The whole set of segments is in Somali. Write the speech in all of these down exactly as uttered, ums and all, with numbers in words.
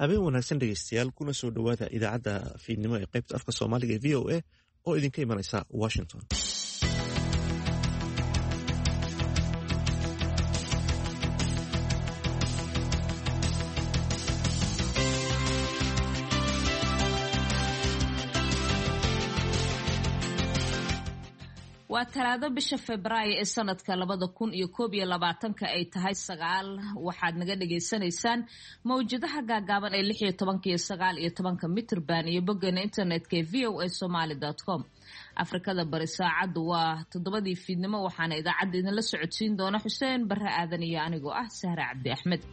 habeen wanaagsan dhegeystayaal kuna soo dhowaada idaacadda fiidnimo ee qaybta afka soomaaliga ee v o a oo idinka imanaysa washington. waa talaado bisha Febraayo ee sanadka labada kun iyo koob iyo labaatanka ay tahay sagaal. waxaad naga dhageysanaysaan mawjadaha gaagaaban ee lix iyo tobanka iyo sagaal iyo tobanka mitirban iyo boggeena internetka ee v o a somali dot com. Afrikada bari saacadu waa toddobadii fiidnimo, waxaana idaacadda idinla socodsiin doona Xuseen Barre Aadan iyo anigoo ah Sahra Cabdi Axmed.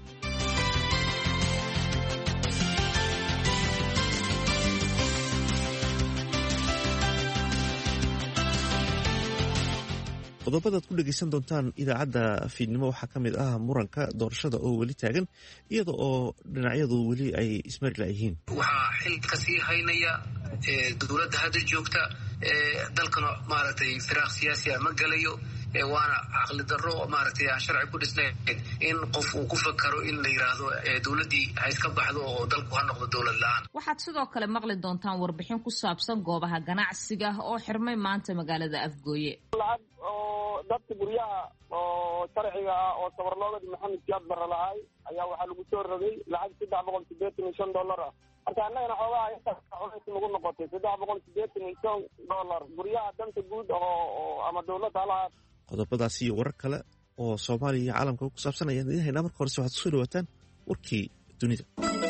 qodobadaad ku dhegeysan doontaan idaacadda fiidnimo waxaa ka mid ah muranka doorashada oo weli taagan iyada oo dhinacyadu weli ay ismari laayihiin. waxaa xil ka sii haynaya dowladda hadda joogta, dalkana maaragtay firaaq siyaasi ah ma galayo, waana caqli darro maaragtay aan sharci ku dhisnayn in qof uu ku fakaro in la yiraahdo dowladdii ha iska baxdo oo dalku ha noqdo dowlad la-aan. waxaad sidoo kale maqli doontaan warbixin ku saabsan goobaha ganacsiga oo xirmay maanta magaalada Afgooye. oo dadka guryaha oo sharciga ah oo sabarloogada maxamed siyaad barre lahay ayaa waxaa lagu soo rogay lacag saddex boqol siddeetan iyo shan dollar ah. marka annagana xoogaha intaas culays nagu noqotay saddex boqol siddeetan iyo shan dollar guryaha danta guud oo ama dowladda halahaa. qodobadaas iyo warar kale oo Soomaaliya iyo caalamka ku saabsan ayaan idin haynaa. marka horese waxaad kusoo dhawaataan warkii dunida.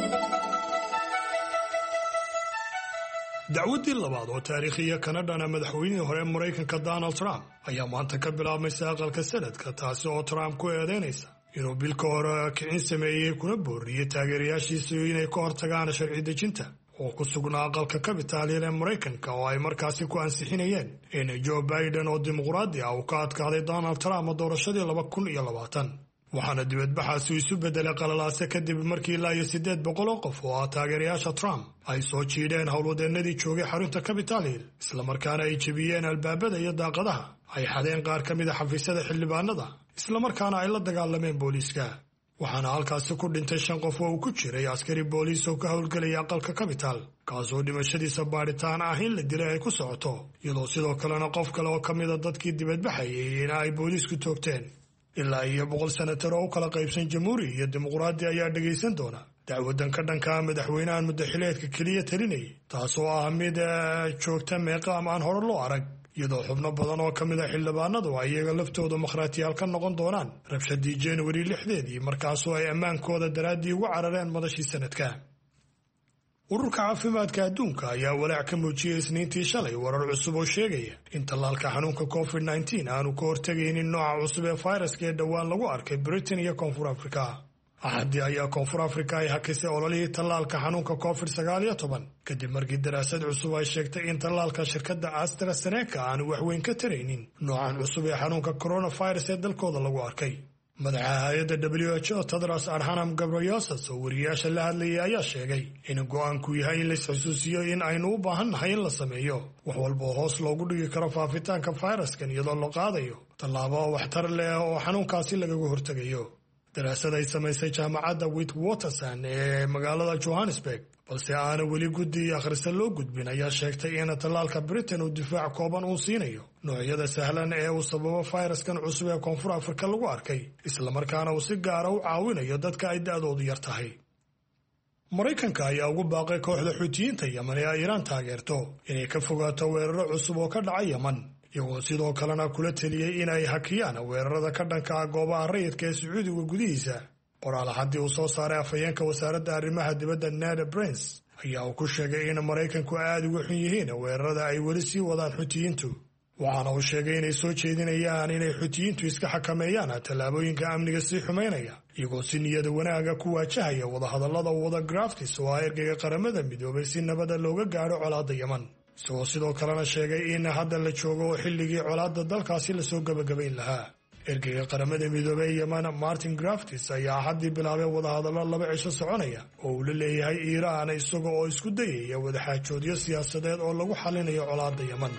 dacwaddii labaad oo taariikhiya kana dhana madaxweynihii hore Maraykanka Donald Trump ayaa maanta ka bilaabmaysa aqalka sanadka, taasi oo Trump ku eedeynaysa inuu bil ka hor kicin sameeyey kuna booriyey taageerayaashiisa inay ka hortagaan sharci dejinta oo ku sugnaa aqalka Capitol ee Maraykanka oo ay markaasi ku ansixinayeen in Joe Biden oo dimuqraadi ah uu ka adkaaday Donald Trump doorashadii laba kun iyo labaatan. waxaana dibadbaxaasi isu bedelay qalalaase kadib markii ilaa iyo siddeed boqol oo qof oo ah taageerayaasha Trump ay soo jiidheen howlwadeennadii joogay xarunta Capitol Hill, islamarkaana ay jebiyeen albaabada iyo daaqadaha, ay xadeen qaar ka mid a xafiisyada xildhibaanada, islamarkaana ay la dagaalameen booliiska. waxaana halkaasi ku dhintay shan qof oo uu ku jiray askari booliis oo ka howlgelaya aqalka Capitol, kaasoo dhimashadiisa baadhitaan ah in la dilay ay ku socoto, iyadoo sidoo kalena qof kale oo ka mid a dadkii dibadbaxayay in ay booliisku toogteen. ilaa iyo boqol senatar oo u kala qaybsan jamhuuri iyo dimuqraadi ayaa dhegaysan doona dacwadan ka dhanka madaxweynahan muddaxileedka keliya talinayay, taasoo ah mid joogta meeqaam aan hore loo arag, iyadoo xubno badan oo ka mid a xildhibaanadu ay iyaga laftooda makhraatiyaal ka noqon doonaan rabshadii January lixdeedii markaasoo ay ammaankooda daraaddii uga carareen madashii sanadka. ururka caafimaadka adduunka ayaa walaac ka muujiyey isniintii shalay warar cusub oo sheegaya in tallaalka xanuunka covid nineteen aanu ka hortegaynin nooca cusub ee fayraska ee dhowaan lagu arkay Britain iyo Koonfur Afrika. axaddii ayaa Koonfur Afrika ay hakisay ololihii tallaalka xanuunka covid sagaal iyo toban kadib markii daraasad cusub ay sheegtay in tallaalka shirkadda AstraZeneca aanu waxweyn ka taraynin noocan cusub ee xanuunka coronavirus ee dalkooda lagu arkay. madaxa hay'adda W H O Tedros Adhanom Ghebreyesus oo wariyaasha la hadlayay ayaa sheegay in go'aanku yahay in la isxusuusiyo in aynu u baahan nahay in la sameeyo wax walba oo hoos loogu dhigi karo faafitaanka fayraskan iyadoo la qaadayo tallaabo waxtar leh oo xanuunkaasi lagaga hortegayo. daraasad ay samaysay jaamacadda Witwatersrand ee magaalada Johannesburg balse aana weli guddi akhrisa loo gudbin ayaa sheegtay in tallaalka Britain uu difaac kooban uu siinayo noocyada sahlan ee uu sababo fayraskan cusub ee Koonfur Afrika lagu arkay, islamarkaana uu si gaara u caawinayo dadka ay da'doodu yar tahay. Maraykanka ayaa ugu baaqay kooxda Xuutiyiinta Yemen ee ay Iiraan taageerto inay ka fogaato weeraro cusub oo ka dhacay Yemen, iyagoo sidoo kalena kula teliyey in ay hakiyaan weerarada ka dhanka ah goobaha rayidka ee Sacuudiga gudihiisa. qoraal haddii uu soo saaray afhayeenka wasaaradda arrimaha dibadda Ned Prince ayaa uu ku sheegay in Maraykanku aad uga xun yihiin weerarada ay weli sii wadaan Xuutiyiintu, waxaana uu sheegay inay soo jeedinayaan inay Xuutiyiintu iska xakameeyaan tallaabooyinka amniga sii xumaynaya, iyagoo si niyada wanaaga ku waajahaya wadahadallada wada Graftis oo ah ergeyga qaramada midoobay si nabada looga gaadho colaadda Yemen, isagoo sidoo kalena sheegay in hadda la joogo xilligii colaadda dalkaasi lasoo gabagabayn lahaa. ergeyga qaramada midoobay Yemen Martin Graftis ayaa haddii bilaabay wadahadallo laba cisho soconaya oo uu la leeyahay Iiraan, isaga oo isku dayaya wadaxaajoodyo siyaasadeed oo lagu xalinayo colaadda Yemen.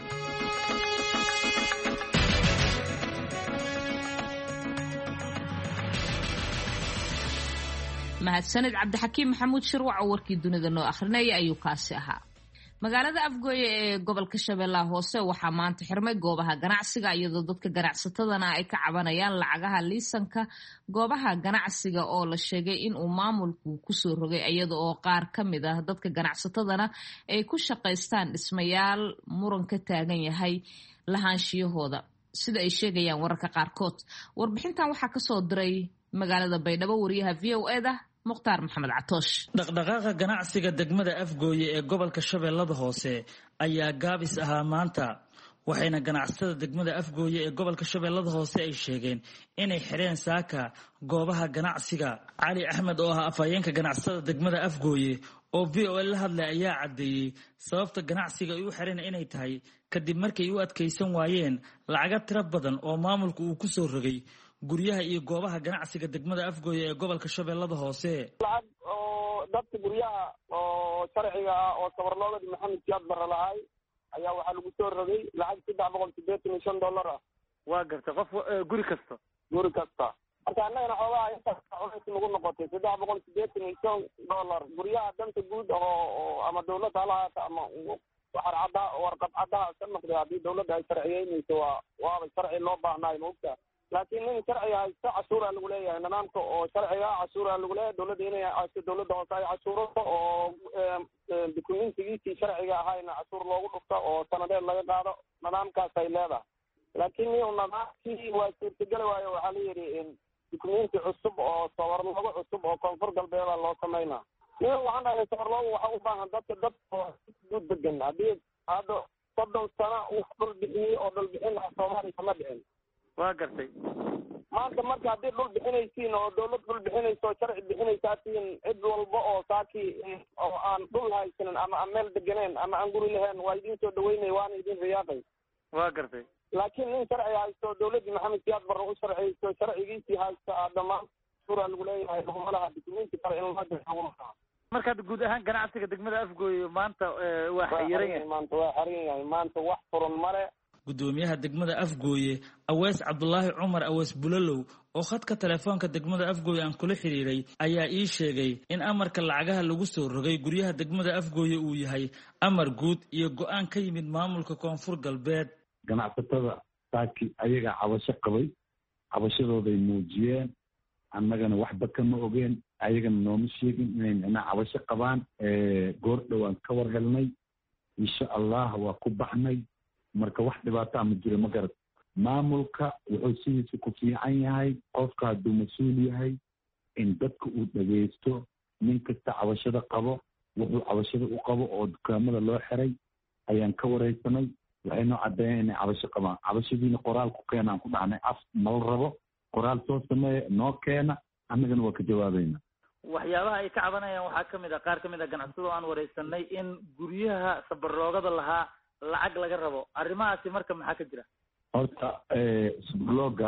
mahadsanid cabdixakiim maxamuud shirwac oo warkii dunida noo akhrinaya ayuu kaasi ahaa. magaalada Afgooye ee gobolka Shabeellaha Hoose waxaa maanta xirmay goobaha ganacsiga iyadoo dadka ganacsatadana ay ka cabanayaan lacagaha liisanka goobaha ganacsiga oo la sheegay in uu maamulku ku soo rogay iyadoo oo qaar ka mid ah dadka ganacsatadana ay ku shaqaystaan dhismayaal muran ka taagan yahay lahaanshiyahooda sida ay sheegayaan wararka qaarkood. warbixintan waxaa ka soo diray magaalada Baydhabo wariyaha V O A da Mukhtaar Maxamed Catoosh. dhaqdhaqaaqa ganacsiga degmada Afgooye ee gobolka Shabeellada Hoose ayaa gaabis ahaa maanta waxayna ganacsatada degmada Afgooye ee gobolka Shabeellada Hoose ay sheegeen inay xireen saaka goobaha ganacsiga. Cali Axmed oo ah afhayeenka ganacsatada degmada Afgooye oo V O A la hadlay ayaa cadeeyay sababta ganacsiga ay u xireen inay tahay kadib markay u adkeysan waayeen lacaga tiro badan oo maamulku uu ku soo rogay guryaha iyo goobaha ganacsiga degmada Afgooye ee gobolka Shabeellada Hoose. lacag oo dadka guryaha oo sharciga ah oo sabarloogada Maxamed Siyaad Barre lahay ayaa waxaa lagu soo rogay lacag saddex boqol siddeetan iyo shan dollar ah. waa garta qof guri kasta guri kasta marka annagana xoogaa inta culays nagu noqotay saddex boqol siddeetan iyo shan dollar guryaha danta guud oo ama dawladda halahaata ama waxar cadda warqad caddaha ka noqday haddii dawladda ay sharciyeynayso waa waaba sharci loo baahnaay maogta laakiin nin sharciga haysta cashuuraa lagu leeyahay nidaamka oo sharciga cashuuraa lagu leeyahay dawladda inay haysto dawladda hoose ay cashuuro oo dukumentigiisii sharciga ahayna cashuur loogu dhufto oo sanadeed laga qaado nidaamkaas ay leedahay laakiin niyow nidaamkii waa suurtageli waayo waxaa la yidhi dukumenti cusub oo sawarloogo cusub oo koonfur galbeeda loo samaynaa niyow waxaan dhahay sawarloogo waxa u baahan dadka dad guud degan haddii hadda soddon sano uu dhul bixiyey oo dhul bixin lahaa soomaaliya kama dhicin waa gartay maanta marka haddii dhul bixinaysiin oo dawlad dhul bixinayso oo sharci bixinaysaatiin cid walba oo saakii oo aan dhul haysanin ama aan meel deganeen ama aan guri lahayn waa idin soo dhaweynay waana idin riyaaqay waa gartay laakiin nin sharci haysto dawladdii Maxamed Siyaad Barre u sharciyeyso sharcigiisii haysta dhammaan suura lagu leeyahay laguma laha dukumenti kale in loo dirto marka guud ahaan ganacsiga degmada Afgooye maanta waa xiran yahay maanta waa xiran yahay maanta wax furan mare. gudoomiyaha degmada Afgooye Awees Cabdullaahi Cumar Awees Bulalow oo khadka telefoonka degmada Afgooye aan kula xiriiray ayaa ii sheegay in amarka lacagaha lagu soo rogay guryaha degmada Afgooye uu yahay amar guud iyo go'aan ka yimid maamulka koonfur galbeed. ganacsatada saaki ayaga cabasho qabay cabashadooday muujiyeen annagana waxba kama ogeen ayagana nooma sheegin inay micnaa cabasho qabaan goor dhowaan ka war helnay insha allah waa ku baxnay marka wax dhibaato ama jiro ma garad maamulka wuxuu sidiisa ku fiican yahay qofka hadduu mas-uul yahay in dadka uu dhagaysto nin kasta cabashada qabo wuxuu cabashada u qabo oo dukaamada loo xiray ayaan ka waraysanay waxay noo caddeeyeen inay cabasho qabaan cabashadiina qoraal ku keenaan ku dhacnay af nala rabo qoraal soo sameeya noo keena annagana waa ka jawaabayna. waxyaabaha ay ka cabanayaan waxaa ka mid ah qaar ka mid ah ganacsado aan waraysanay in guryaha sabarloogada lahaa lacag laga rabo arrimahaasi marka maxaa ka jira? horta sabarlooga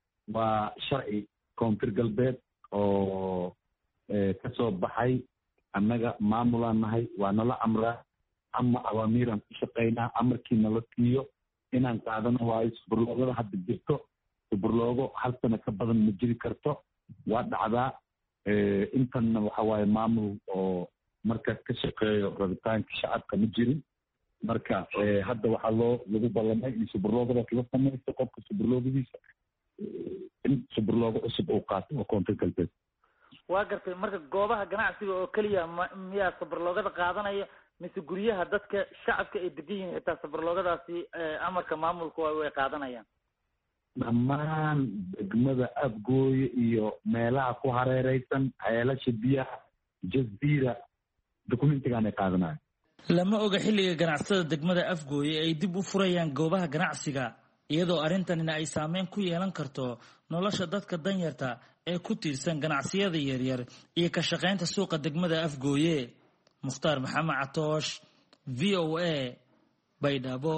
waa sharci koonfur galbeed oo ka soo baxay annaga maamulaan nahay waa nala amraa ama awaamiiraan ku shaqaynaa amarkii nala siiyo inaan qaadano waayo sabarloogada hadda jirto sabarloogo hal sano ka badan ma jiri karto waa dhacdaa intanna waxa waaye maamul oo markaas ka shaqeeyo rabitaanka shacabka ma jirin marka hadda waxaa loo lagu ballamay in sabarloogadaas la samaysto qofka sabarloogadiisa in sabarloogo cusub uu qaato oo koonfur galbeed. waa gartay marka goobaha ganacsiga oo keliya miyaa sabarloogada qaadanaya mise guryaha dadka shacabka ay degan yihiin xitaa sabarloogadaasi amarka maamulku way qaadanayaan? dhammaan degmada Afgooye iyo meelaha ku hareeraysan ceelasha biyaha jasiira dukumentigaan ay qaadanayaan. lama oga xilliga ganacsatada degmada Afgooye ay dib u furayaan goobaha ganacsiga iyadoo arrintanina ay saameyn ku yeelan karto nolosha dadka danyarta ee ku tiirsan ganacsiyada yaryar iyo ka shaqaynta suuqa degmada Afgooye. Mukhtaar Maxamed Catoosh V O A Baydhabo.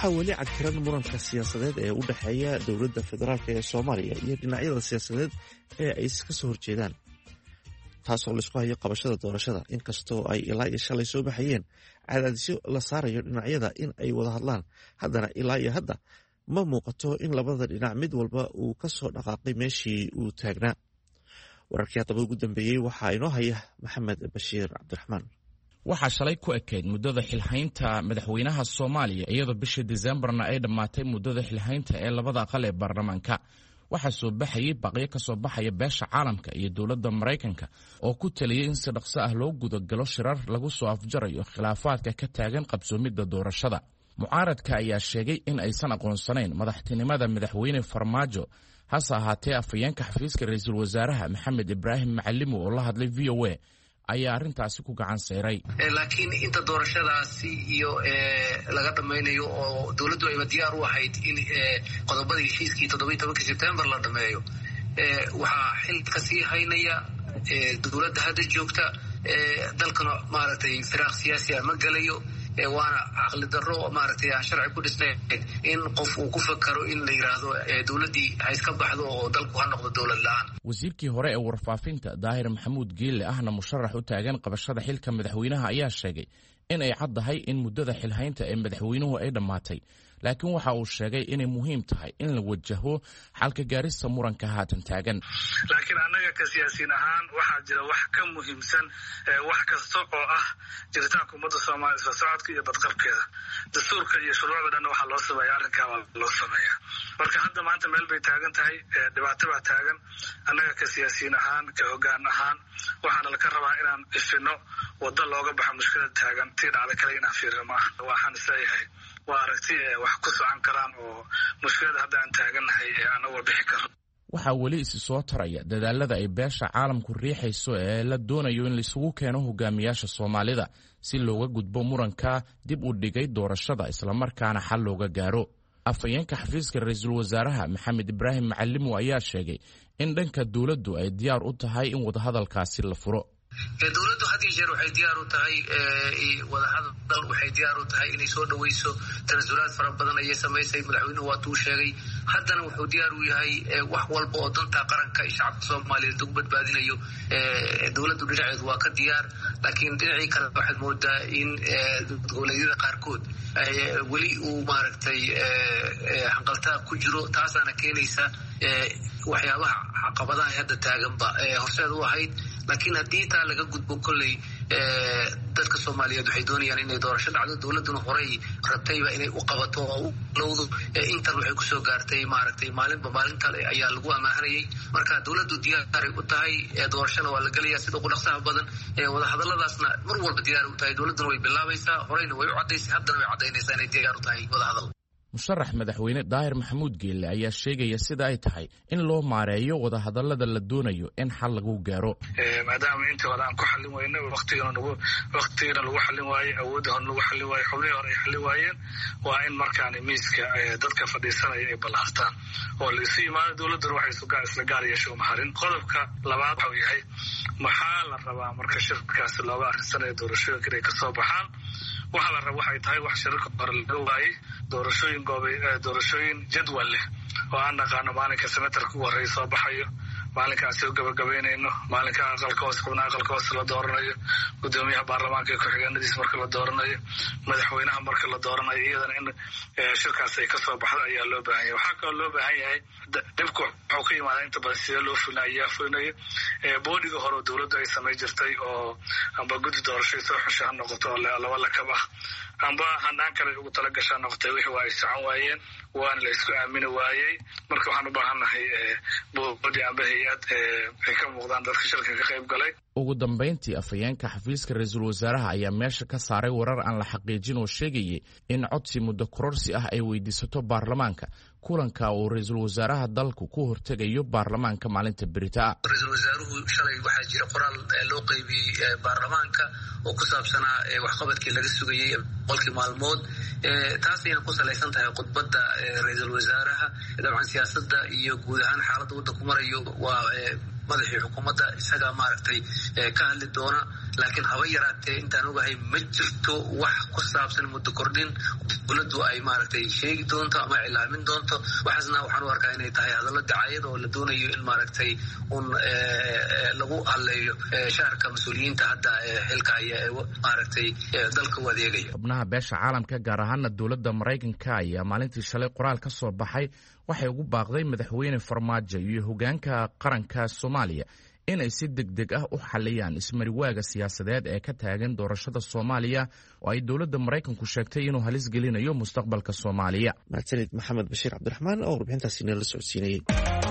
waxaa weli cadkiran muranka siyaasadeed ee u dhexeeya dowladda federaalk ee soomaaliya iyo dhinacyada siyaasadeed ee ay iska soo horjeedaan, taasoo laisku hayo qabashada doorashada, inkastoo ay ilaa iyo shalay soo baxayeen cadaadisyo la saarayo dhinacyada in ay wada hadlaan. haddana ilaa iyo hadda ma muuqato in labada dhinac mid walba uu ka soo dhaqaaqay meeshii uu taagnaa. wararkii haddaba ugu dambeeyey waxaa inoo haya maxamed bashiir cabdiraxmaan. waxaa shalay ku ekayd muddada xilhaynta madaxweynaha Soomaaliya iyadoo bishii Decemberna ay dhammaatay muddada xilhaynta ee labada aqal ee baarlamaanka. waxaa soo baxayay baqyo ka soo baxaya beesha caalamka iyo dowladda Mareykanka oo ku taliyay in si dhaqso ah loo gudagalo shirar lagu soo afjarayo khilaafaadka ka taagan qabsoomidda doorashada. mucaaradka ayaa sheegay in aysan aqoonsanayn madaxtinimada madaxweyne Farmaajo, hase ahaatee afhayeenka xafiiska ra'iisul wasaaraha Maxamed Ibraahim Macalimo oo la hadlay V O A ayaa arrintaasi ku gacan sayray. laakiin inta doorashadaasi iyo laga dhamaynayo oo dowladdu ay diyaar u ahayd in qodobadii heshiiskii toddoba iyo tobanka September la dhameeyo, waxaa xil ka sii haynaya dowladda hadda joogta. dalkana maaragtay firaaq siyaasi ah ma galayo, waana caqli darro maaragtay aan sharci ku dhisnayn in qof uu ku fakaro in la yiraahdo dowladdii ha iska baxdo oo dalku ha noqdo dowlad la'aan. wasiirkii hore ee warfaafinta Daahir Maxamuud Geelle ahna musharax u taagan qabashada xilka madaxweynaha ayaa sheegay in ay caddahay in muddada xilhaynta ee madaxweynuhu ay dhammaatay, laakiin waxa uu sheegay inay muhiim tahay in la wajaho xalka gaarista muranka haatan taagan. laakiin annaga ka siyaasiin ahaan waxaa jira wax ka muhiimsan wax kasta oo ah jiritaanka ummadda Soomaaliya, isla socodka iyo badqabkeeda. dastuurka iyo shuruucda dhan waxaa loo sameeyaa arrinkaa waa loo sameeyaa. marka hadda maanta meel bay taagan tahay, dhibaato baa taagan. annaga ka siyaasiin ahaan, ka hoggaan ahaan waxaana laka rabaa inaan ifino waddo looga baxo mushkilada taagan. tii dhacda kale inaan fiirino maaha. waxaan isleeyahay waa aragti wax ku socon karaan oo mushkilada hadda aan taagannahay ee aan uga bixi karno. waxaa weli isi soo taraya dadaalada ay beesha caalamku riixayso ee la doonayo in laisugu keeno hogaamiyaasha Soomaalida si looga gudbo muranka dib u dhigay doorashada islamarkaana xal looga gaaro. afhayeenka xafiiska ra'iisul wasaaraha Maxamed Ibraahim Macalimo ayaa sheegay in dhanka dowladdu ay diyaar u tahay in wadahadalkaasi la furo. dowladdu had iyo jeer waxay diyaar u tahay wadahadal, waxay diyaar u tahay inay soo dhaweyso tanasulaad fara badan ayay samaysay. madaxweynuhu waa tuu sheegay, haddana wuxuu diyaar u yahay wax walba oo danta qaranka iyo shacabka Soomaaliyeed lagu badbaadinayo. dowladdu dhinaceedu waa ka diyaar, laakiin dhinacii kale waxaad moodaa in goboleedyada qaarkood weli uu maaragtay hanqaltaa ku jiro. taasaana keenaysa waxyaabaha caqabadaha hadda taaganba horseed u ahayd. laakiin haddii taa laga gudbo kolley dadka Soomaaliyeed waxay doonayaan inay doorasho dhacdo. dowladduna horey rabtayba inay u qabato oo u lowdo. intan waxay kusoo gaartay maaragtay maalinba maalin kale ayaa lagu amaahanayay. marka dowladdu diyaaray u tahay, doorashana waa la gelaya sida ugu dhaqsaha badan. wadahadalladaasna mar walba diyaar u tahay. dowladduna way bilaabaysaa, horeyna way u caddaysay, haddana way caddaynaysaa inay diyaar u tahay wadahadal. musharax madaxweyne Daahir Maxamuud Geelle ayaa sheegaya sida ay tahay in loo maareeyo wadahadallada la doonayo in xal lagu gaaro. maadaama intii hore aan ku xallin weyno, waqtigana lagu waqtigana lagu xallin waayey, awoodda hore lagu xallin waayey, xubnihii hore ay xallin waayeen, waa in markaan miiska dadka fadhiisanaya ay ballaartaan oo la isu yimaado. dowladduna waxay sugaa isla gaar yeesho maharin. qodobka labaad waxa uu yahay maxaa la rabaa marka shirkaasi looga arrinsanayo doorashooyinka inay ka soo baxaan. waxaa la raba waxay tahay wax shirarka hore laga waayey, doorashooyin goobay doorashooyin jadwal leh oo aan naqaano maalinka senatarka ugu horreeya soo baxayo, maalinkaan soo gabagabaynayno, maalinka aqalka hoose xubnaha aqalka hoose la dooranayo, gudoomiyaha baarlamaanka iyo ku-xigeenadiisa marka la dooranayo, madaxweynaha marka la dooranayo, iyadana in shirkaas ay kasoo baxdo ayaa loo baahan yahay. waxaa kaloo loo baahan yahay dhibku wuxuu ka yimaadaa inta badan sidee loo fulina ayaa fulinayo. boodiga hore oo dowladdu ay samay jirtay oo amba guddi doorashay soo xusha ha noqoto oo laba lakab ah amba hanaan kale ugu tala gashaa noqotay, wixii waa ay socon waayeen, waana la isku aamini waayey. marka waxaan u baahannahay boodi amba hay-ad ay ka muuqdaan dadka shirka ka qayb galay. ugu dambayntii afhayeenka xafiiska ra'iisul wasaaraha ayaa meesha ka saaray warar aan la xaqiijin oo sheegayay in codsi muddo kororsi ah ay weydiisato baarlamaanka kulanka uu ra'iisul wasaaraha dalku ku hortegayo baarlamaanka maalinta berita. ra'iisul wasaaruhu shalay waxaa jira qoraal loo qaybiyey baarlamaanka oo ku saabsanaa waxqabadkii laga sugayey boqolkii maalmood. taasayna ku salaysan tahay khudbadda ra'iisul wasaaraha. dabcan siyaasadda iyo guud ahaan xaaladda waddanku marayo waa madaxii xukuumadda isagaa maaragtay ka hadli doona. laakiin haba yaraatee intaan ogahay ma jirto wax ku saabsan muddo kordhin dowladdu ay maaragtay sheegi doonto ama cilaamin doonto. waxaasna waxaan u arkaa inay tahay hadallo dacaayad oo la doonayo in maaragtay un lagu hadleeyo shaarka mas-uuliyiinta hadda xilka haya ee maaragtay dalka u adeegaya. xubnaha beesha caalamka gaar ahaana dowladda maraykanka ayaa maalintii shalay qoraal ka soo baxay waxay ugu baaqday madaxweyne farmaajo iyo hogaanka qaranka soomaaliya inay si degdeg ah u xaliyaan ismariwaaga siyaasadeed ee ka taagan doorashada soomaaliya oo ay dowladda maraykanku sheegtay inuu halis gelinayo mustaqbalka soomaaliya. mahadsanid maxamed bashiir cabdiraxmaan oo warbixintaasi inala socodsiinayay.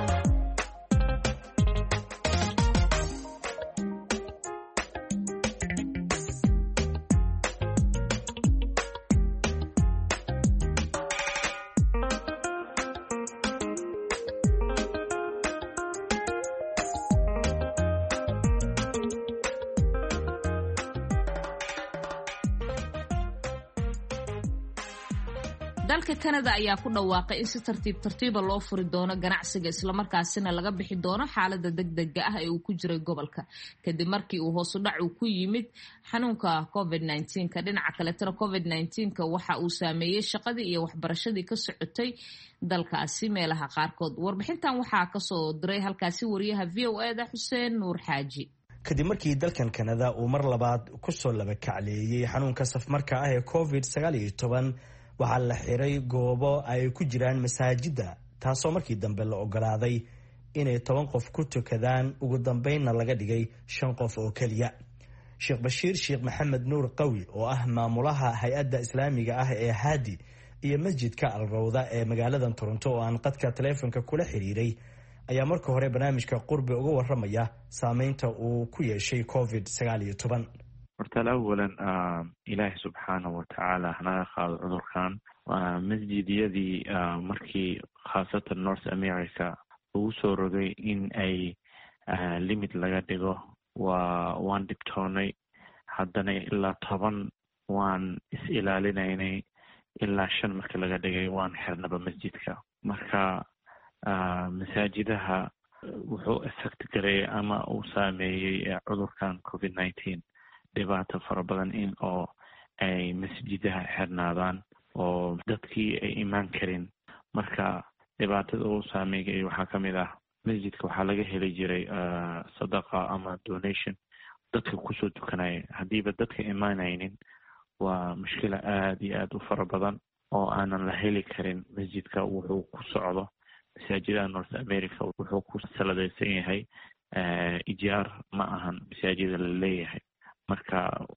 dalka Canada ayaa ku dhawaaqay in si tartiib tartiiba loo furi doono ganacsiga islamarkaasina laga bixi doono xaaladda degdega ah ee uu ku jiray gobolka kadib markii uu hoos u dhac uu ku yimid xanuunka covid nineteen ka. dhinaca kaleetana covid nineteen ka waxa uu saameeyey shaqadii iyo waxbarashadii ka socotay dalkaasi meelaha qaarkood. warbixintan waxaa kasoo diray halkaasi wariyaha v o e da Xuseen Nuur Xaaji. kadib markii dalkan Canada uu mar labaad kusoo laba kacleeyay xanuunka safmarka ah ee covid sagaal iyo toban waxaa la xiray goobo ay ku jiraan masaajida, taasoo markii dambe la ogolaaday inay toban qof ku tukadaan, ugu dambeynna laga dhigay shan qof oo keliya. sheekh bashiir sheekh maxamed nuur qawi oo ah maamulaha hay-adda islaamiga ah ee haadi iyo masjidka alrawda ee magaalada Toronto oo aan qadka taleefanka kula xiriiray ayaa marka hore barnaamijka qurbi uga waramaya saameynta uu ku yeeshay covid sagaal iyo toban. horta awalan ilaahi subxaanahu watacaala hanaga qaado cudurkan. masjidyadii markii khaasatan north america ugu soo rogay in ay limit laga dhigo waa waan dhibtoonay. haddana ilaa toban waan is ilaalinaynay, ilaa shan marka laga dhigay waan xirnaba masjidka. marka masaajidaha wuxuu effect gareeyay ama uu saameeyey cudurkan covid nineteen dhibaato fara badan in oo ay masjidaha xirnaadaan oo dadkii ay imaan karin. marka dhibaatada uu saameeyay waxaa ka mid ah masjidka waxaa laga heli jiray sadaqa ama donation dadka kusoo tukanaya. haddiiba dadka imaanaynin waa mushkila aada iyo aada u fara badan oo aanan la heli karin. masjidka wuxuu ku socdo masaajidaha north america wuxuu ku saladaysan yahay ijaar, ma ahan masaajida la leeyahay. marka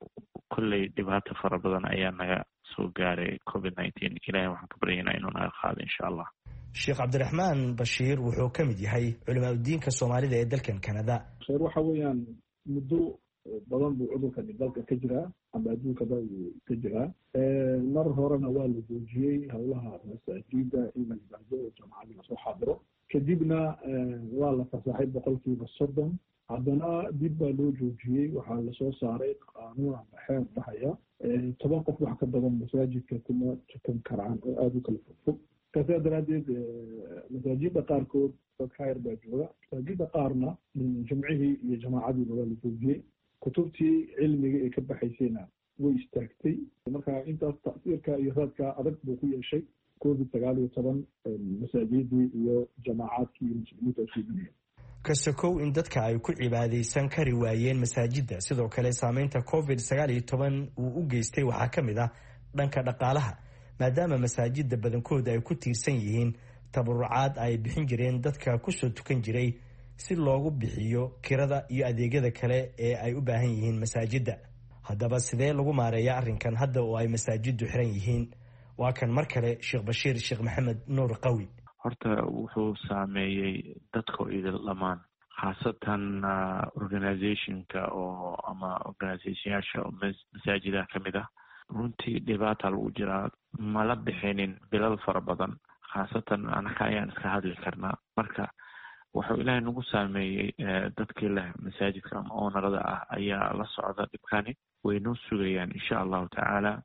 kolley dhibaato fara badan ayaa naga soo gaaray covid nineteen. ilahay waxaan ka baryaynaa inuu naga qaado insha allah. sheekh cabdiraxmaan bashiir wuxuu ka mid yahay culimaa udiinka soomaalida ee dalkan Canada. sheer waxa weeyaan muddo badan buu cudurkan dalka ka jiraa ama adduunka ba ka jiraa. mar horena waa la joojiyey howlaha masaajida in la yidhaahdo oo jamacada lasoo xaadiro, kadibna waa la fasaxay boqolkiiba soddon. haddana dib baa loo joojiyey. waxaa lasoo saaray qaanuun ama xeer dhahaya toban qof wax ka badan masaajidka kuma tukan karaan oo aada u kala fogfog. kasaa daraadeed masaajida qaarkood dad khayr baa jooga, masaajida qaarna jimcihii iyo jamaacadiiba waa la joojiyey. kutubtii cilmiga ee ka baxaysayna way istaagtay. marka intaas tasiirka iyo raadka adag buu ku yeeshay covid sagaal iyo toban masaajidii iyo jamaacaadkii iyo muslimiinta usuulinaya. kasakow in dadka ay ku cibaadaysan kari waayeen masaajida, sidoo kale saameynta covid sagaal iyo toban uu u geystay waxaa ka mid ah dhanka dhaqaalaha, maadaama masaajida badankooda ay ku tiirsan yihiin tabarucaad ay bixin jireen dadka kusoo tukan jiray si loogu bixiyo kirada iyo adeegyada kale ee ay u baahan yihiin masaajida. haddaba sidee lagu maareeya arrinkan hadda oo ay masaajidu xiran yihiin? waa kan mar kale sheekh bashiir sheekh maxamed nuur qawi. horta wuxuu saameeyey dadka idil dhamaan, khaasatan organizationka oo ama organizationyaasha masaajidaha ka mid ah. runtii dhibaata lagu jiraa, mala bixinin bilal fara badan, khaasatan anaka ayaan iska hadli karnaa. marka wuxuu ilaahay nagu saameeyey dadkii leh masaajidka ama oonarada ah ayaa la socda dhibkani, way noo sugayaan insha allahu tacaala.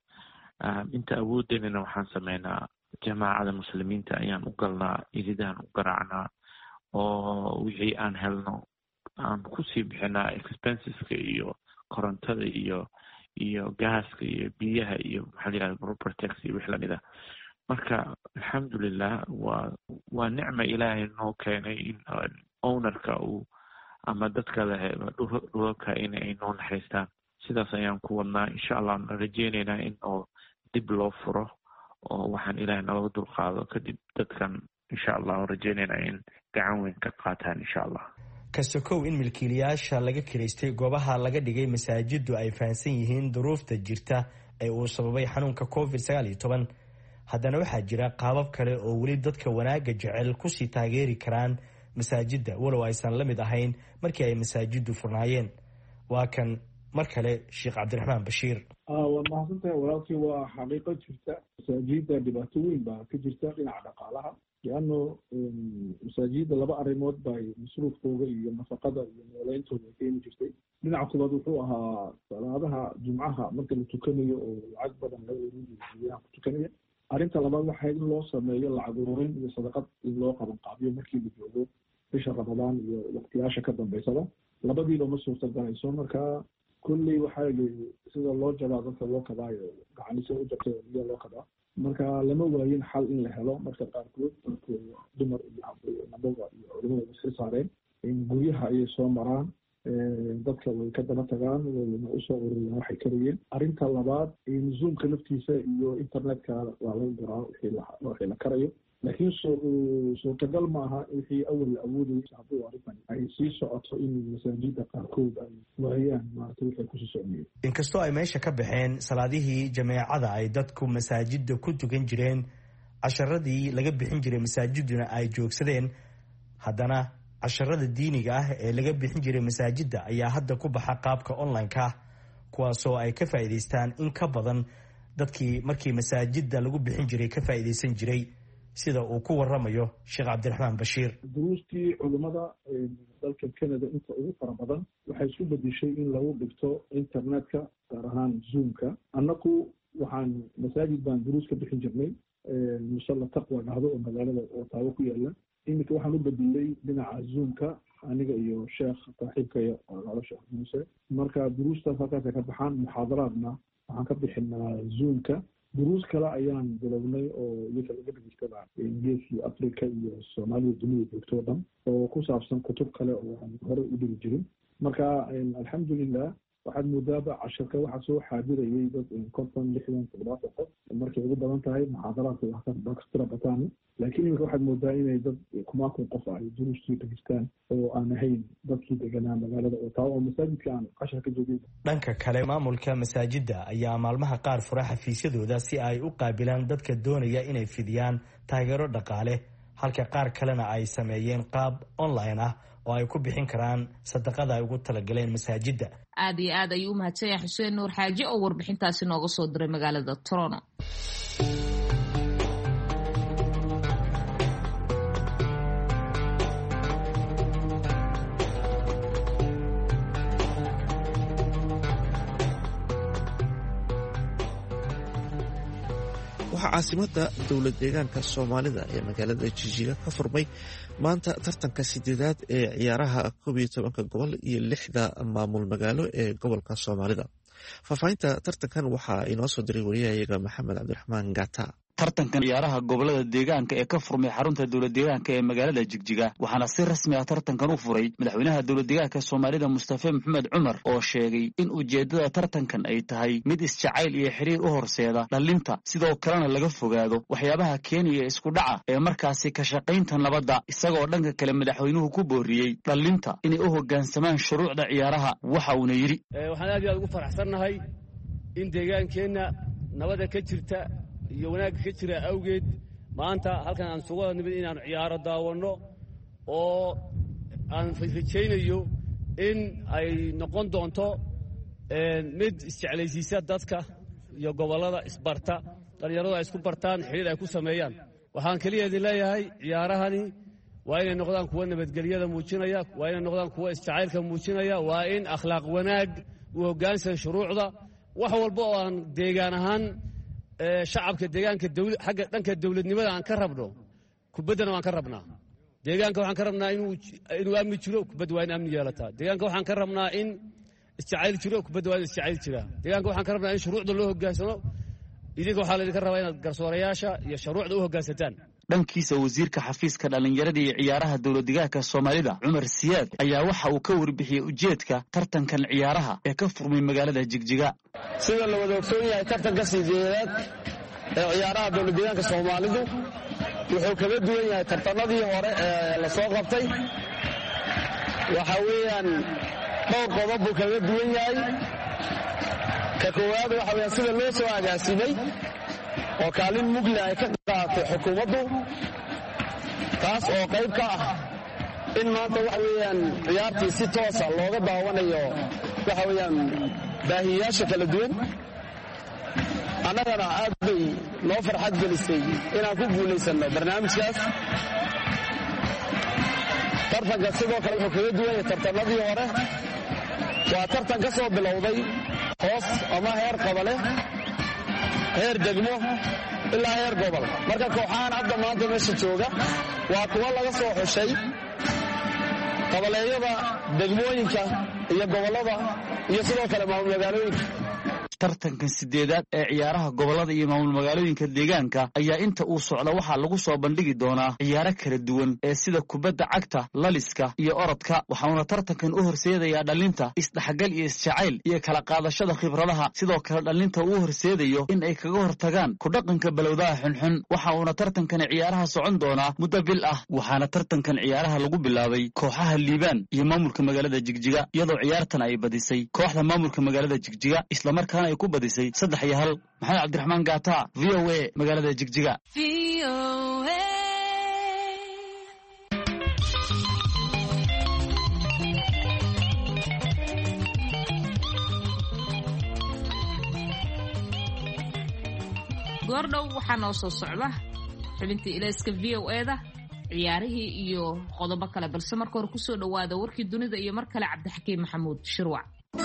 inta awoodeenana waxaan sameynaa jamaacada muslimiinta ayaan u galnaa, ididahan u garaacnaa oo wixii aan helno aan kusii bixinaa expenseska iyo korontada iyo iyo gaaska iyo biyaha iyo maxaa la yidhahda proper tax iyo wix lamid ah. marka alxamdulilah waa waa nicma ilaahay noo keenay in ownerka uu ama dadka leh dhulalka in ay noo naxariistaan. sidaas ayaan ku wadnaa insha allah rajeyneynaa in oo dib loo furo oo waxaan ilaahay nalaga dulqaado kadib dadkan insha allah rajeyneynaa in gacan weyn ka qaataan insha allah. kasokow in milkiilayaasha laga kiraystay goobaha laga dhigay masaajidu ay fahansan yihiin duruufta jirta ee uu sababay xanuunka covid sagaal iyo toban, haddana waxaa jira qaabab kale oo weli dadka wanaagga jecel kusii taageeri karaan masaajidda walow aysan la mid ahayn markii ay masaajidu furnaayeen. waa kan mar kale sheekh cabdiraxmaan bashiir. waa mahadsantahay walaalkii. waa xaqiiqo jirta, masaajidda dhibaato weyn baa ka jirta dhinaca dhaqaalaha, lianno masaajidda laba arrimood bay masruufkooda iyo nafaqada iyo noolayntooda ay keeni jirtay. dhinaca koobaad wuxuu ahaa salaadaha jumcaha marka la tukanayo oo lacag badan laga uruuriyo guryaha ku tukanaya. arrinta labaad waxay in loo sameeyo lacag ururin iyo sadaqad in loo qaban qaabiyo markii la joogo bisha ramadaan iyo waqtiyaasha ka dambeysada. labadiiba ma suurtagelayso. marka kulley waxaa sida loo jabaa dadka loo kabaayo gacanise u jabtay iyo loo kabaa. marka lama waayin xal in la helo. marka qaarkood dumar iyo nabaga iyo culimada iska saareen in guryaha ayay soo maraan, dadka way ka daba tagaan, wayna usoo ururiyaan waxay karayeen. arrinta labaad in zoomka naftiisa iyo internetka waa laga garaa wixii la karayo, laakiin suurtagal ma aha wixii awal la awoodayay hadduu arrintan ay sii socoto in masaajida qaarkood ay waayaan maarata waxay kusii socnayeen. inkastoo ay meesha ka baxeen salaadihii jameecada ay dadku masaajida ku tukan jireen, casharadii laga bixin jiray masaajiduna ay joogsadeen, haddana casharada diiniga ah ee laga bixin jiray masaajidda ayaa hadda ku baxa qaabka online-ka ah, kuwaasoo ay ka faa'iidaystaan in ka badan dadkii markii masaajidda lagu bixin jiray ka faa'iidaysan jiray, sida uu ku waramayo sheekh cabdiraxmaan bashiir. duruustii culimmada dalka Canada inta ugu fara badan waxay isku bedeshay in lagu dhigto internetka, gaar ahaan zoomka. annaku waxaan masaajid baan duruus ka bixin jirnay, musalla taqwa dhahdo oo magaalada Ottawa ku yaala. iminka waxaan u bedelay dhinaca zoomka aniga iyo sheekh saaxiibkaya oo nala sheekh muuse. marka duruustaas halkaasay ka baxaan. muxaadaraadna waxaan ka bixinaa zoomka. duruus kale ayaan bilownay oo iyaka laga dhigistaba geeskii africa iyo soomaalida dunida joogto o dhan oo ku saabsan kutub kale oo aan hore u dhigi jirin. marka alxamdulilah waxaad moodaaba casharka waxaa soo xaadirayay dad konton lixdan toddobaatan qof markay ugu badan tahay. muxaadaraadka kastira bataan, laakiin iminka waxaad moodaa inay dad kumaakun qof ay duruustii dhegistaan oo aan ahayn dadkii deganaa magaalada Ottawa oo masaajidka aan cashar ka joogin. dhanka kale maamulka masaajidda ayaa maalmaha qaar fura xafiisyadooda si ay u qaabilaan dadka doonaya inay fidiyaan taageero dhaqaale, halka qaar kalena ay sameeyeen qaab online ah oo ay ku bixin karaan sadaqada ay ugu talagaleen masaajidda. aad iyo aad ayuu u mahadsan yahay xuseen nuur xaaji oo warbixintaasi nooga soo diray magaalada Toronto. waxaa caasimada dowlad deegaanka soomaalida ee magaalada Jigjiga ka furmay maanta tartanka sideedaad ee ciyaaraha koob iyo tobanka gobol iyo lixda maamul magaalo ee gobolka Soomaalida. faahfaahinta tartankan waxaa inoo soo diray wariyahayaga maxamed cabdiraxmaan gata. tartankan ciyaaraha gobolada deegaanka ee ka furmay xarunta dowlad deegaanka ee magaalada Jigjiga waxaana si rasmi ah tartankan u furay madaxweynaha dowlad deegaanka Soomaalida Mustafa Maxamed Cumar oo sheegay in ujeedada tartankan ay tahay mid isjacayl iyo xiriir u horseeda dhalinta, sidoo kalena laga fogaado waxyaabaha keenaya isku dhaca ee markaasi ka shaqaynta nabadda, isagoo dhanka kale madaxweynuhu ku booriyey dhalinta inay u hoggaansamaan shuruucda ciyaaraha. waxa uuna yidhi waxaan aad iyo aad ugu faraxsannahay in deegaankeenna nabada ka jirta iyo wanaagga ka jira awgeed maanta halkan aan sugu nimid inaanu ciyaaro daawanno oo aan rajaynayo in ay noqon doonto mid isjeclaysiisa dadka iyo gobollada isbarta, dhallinyaradu ay isku bartaan, xidhiir ay ku sameeyaan. waxaan keliya idin leeyahay ciyaarahani waa inay noqdaan kuwa nabadgelyada muujinaya, waa inay noqdaan kuwa isjacaylka muujinaya, waa in akhlaaq wanaag u hoggaansan shuruucda. wax walba oo aan deegaan ahaan shacabka deegaanka xagga dhanka dowladnimada aan ka rabno, kubaddana waan ka rabnaa. deegaanka waxaan ka rabnaa inuu amni jiro, kubadda waa in amni yeelataa. deegaanka waxaan ka rabnaa in isjacayl jiro kubadda waa isjacayl jira deegaanka waxaan ka rabnaa in shuruucda loo hoggaansano idinka waxaa laydinka rabaa inaad garsoorayaasha iyo shuruucda u hoggaansataan dhankiisa wasiirka xafiiska dhallinyarada iyo ciyaaraha dowladdeegaanka soomaalida cumar siyaad ayaa waxa uu ka warbixiyey ujeedka tartankan ciyaaraha ee ka furmay magaalada jigjiga sida la wada ogsoon yahay tartanka sideedaad ee ciyaaraha dowladdeegaanka soomaalidu wuxuu kaga duwan yahay tartanadii hore ee la soo qabtay waxa weeyaan dhowr qodob buu kaga duwan yahay ka koowaad waxa weeyaan sida loo soo agaasimay oo kaalin mugli ay ka qaadatay xukuumaddu taas oo qayb ka ah in maanta waxa weeyaan ciyaartii si toosa looga daawanayo waxa weeyaan baahiyayaasha kala duwan annagana aad bay noo farxad gelisay inaan ku guulaysanno barnaamijkaas tartanka sidoo kale wuxuu kaga duwan yahay tartanadii hore waa tartan ka soo bilowday hoos ama heer qabale heer degmo ilaa heer gobol marka kooxahan hadda maanta meesha jooga waa kuwa laga soo xushay qabaleeyada degmooyinka iyo gobollada iyo sidoo kale maamul magaalooyinka tartankan sideedaad ee ciyaaraha gobollada iyo maamul magaalooyinka deegaanka ayaa inta uu socda waxaa lagu soo bandhigi doonaa ciyaaro kala duwan ee sida kubadda cagta laliska iyo orodka waxauna tartankan u horseedayaa dhallinta isdhexgal iyo isjacayl iyo kala qaadashada khibradaha sidoo kale dhallinta uu horseedayo in ay kaga hortagaan ku dhaqanka balowdaha xunxun waxa uuna tartankan ciyaaraha socon doonaa muddo bil ah waxaana tartankan ciyaaraha lagu bilaabay kooxaha liibaan iyo maamulka magaalada jigjiga iyadoo ciyaartan ay badisay kooxda maamulka magaalada jigjiga islamarkaana ay ku badisay saddex iyo hal maxamed cabdiraxmaan gaata v o a magaalada jigjiga goordhow waxaa noo soo socda xubintii ilayska v o e da ciyaarihii iyo qodobo kale balse marka hore kusoo dhawaada warkii dunida iyo mar kale cabdixakiim maxamuud shirwac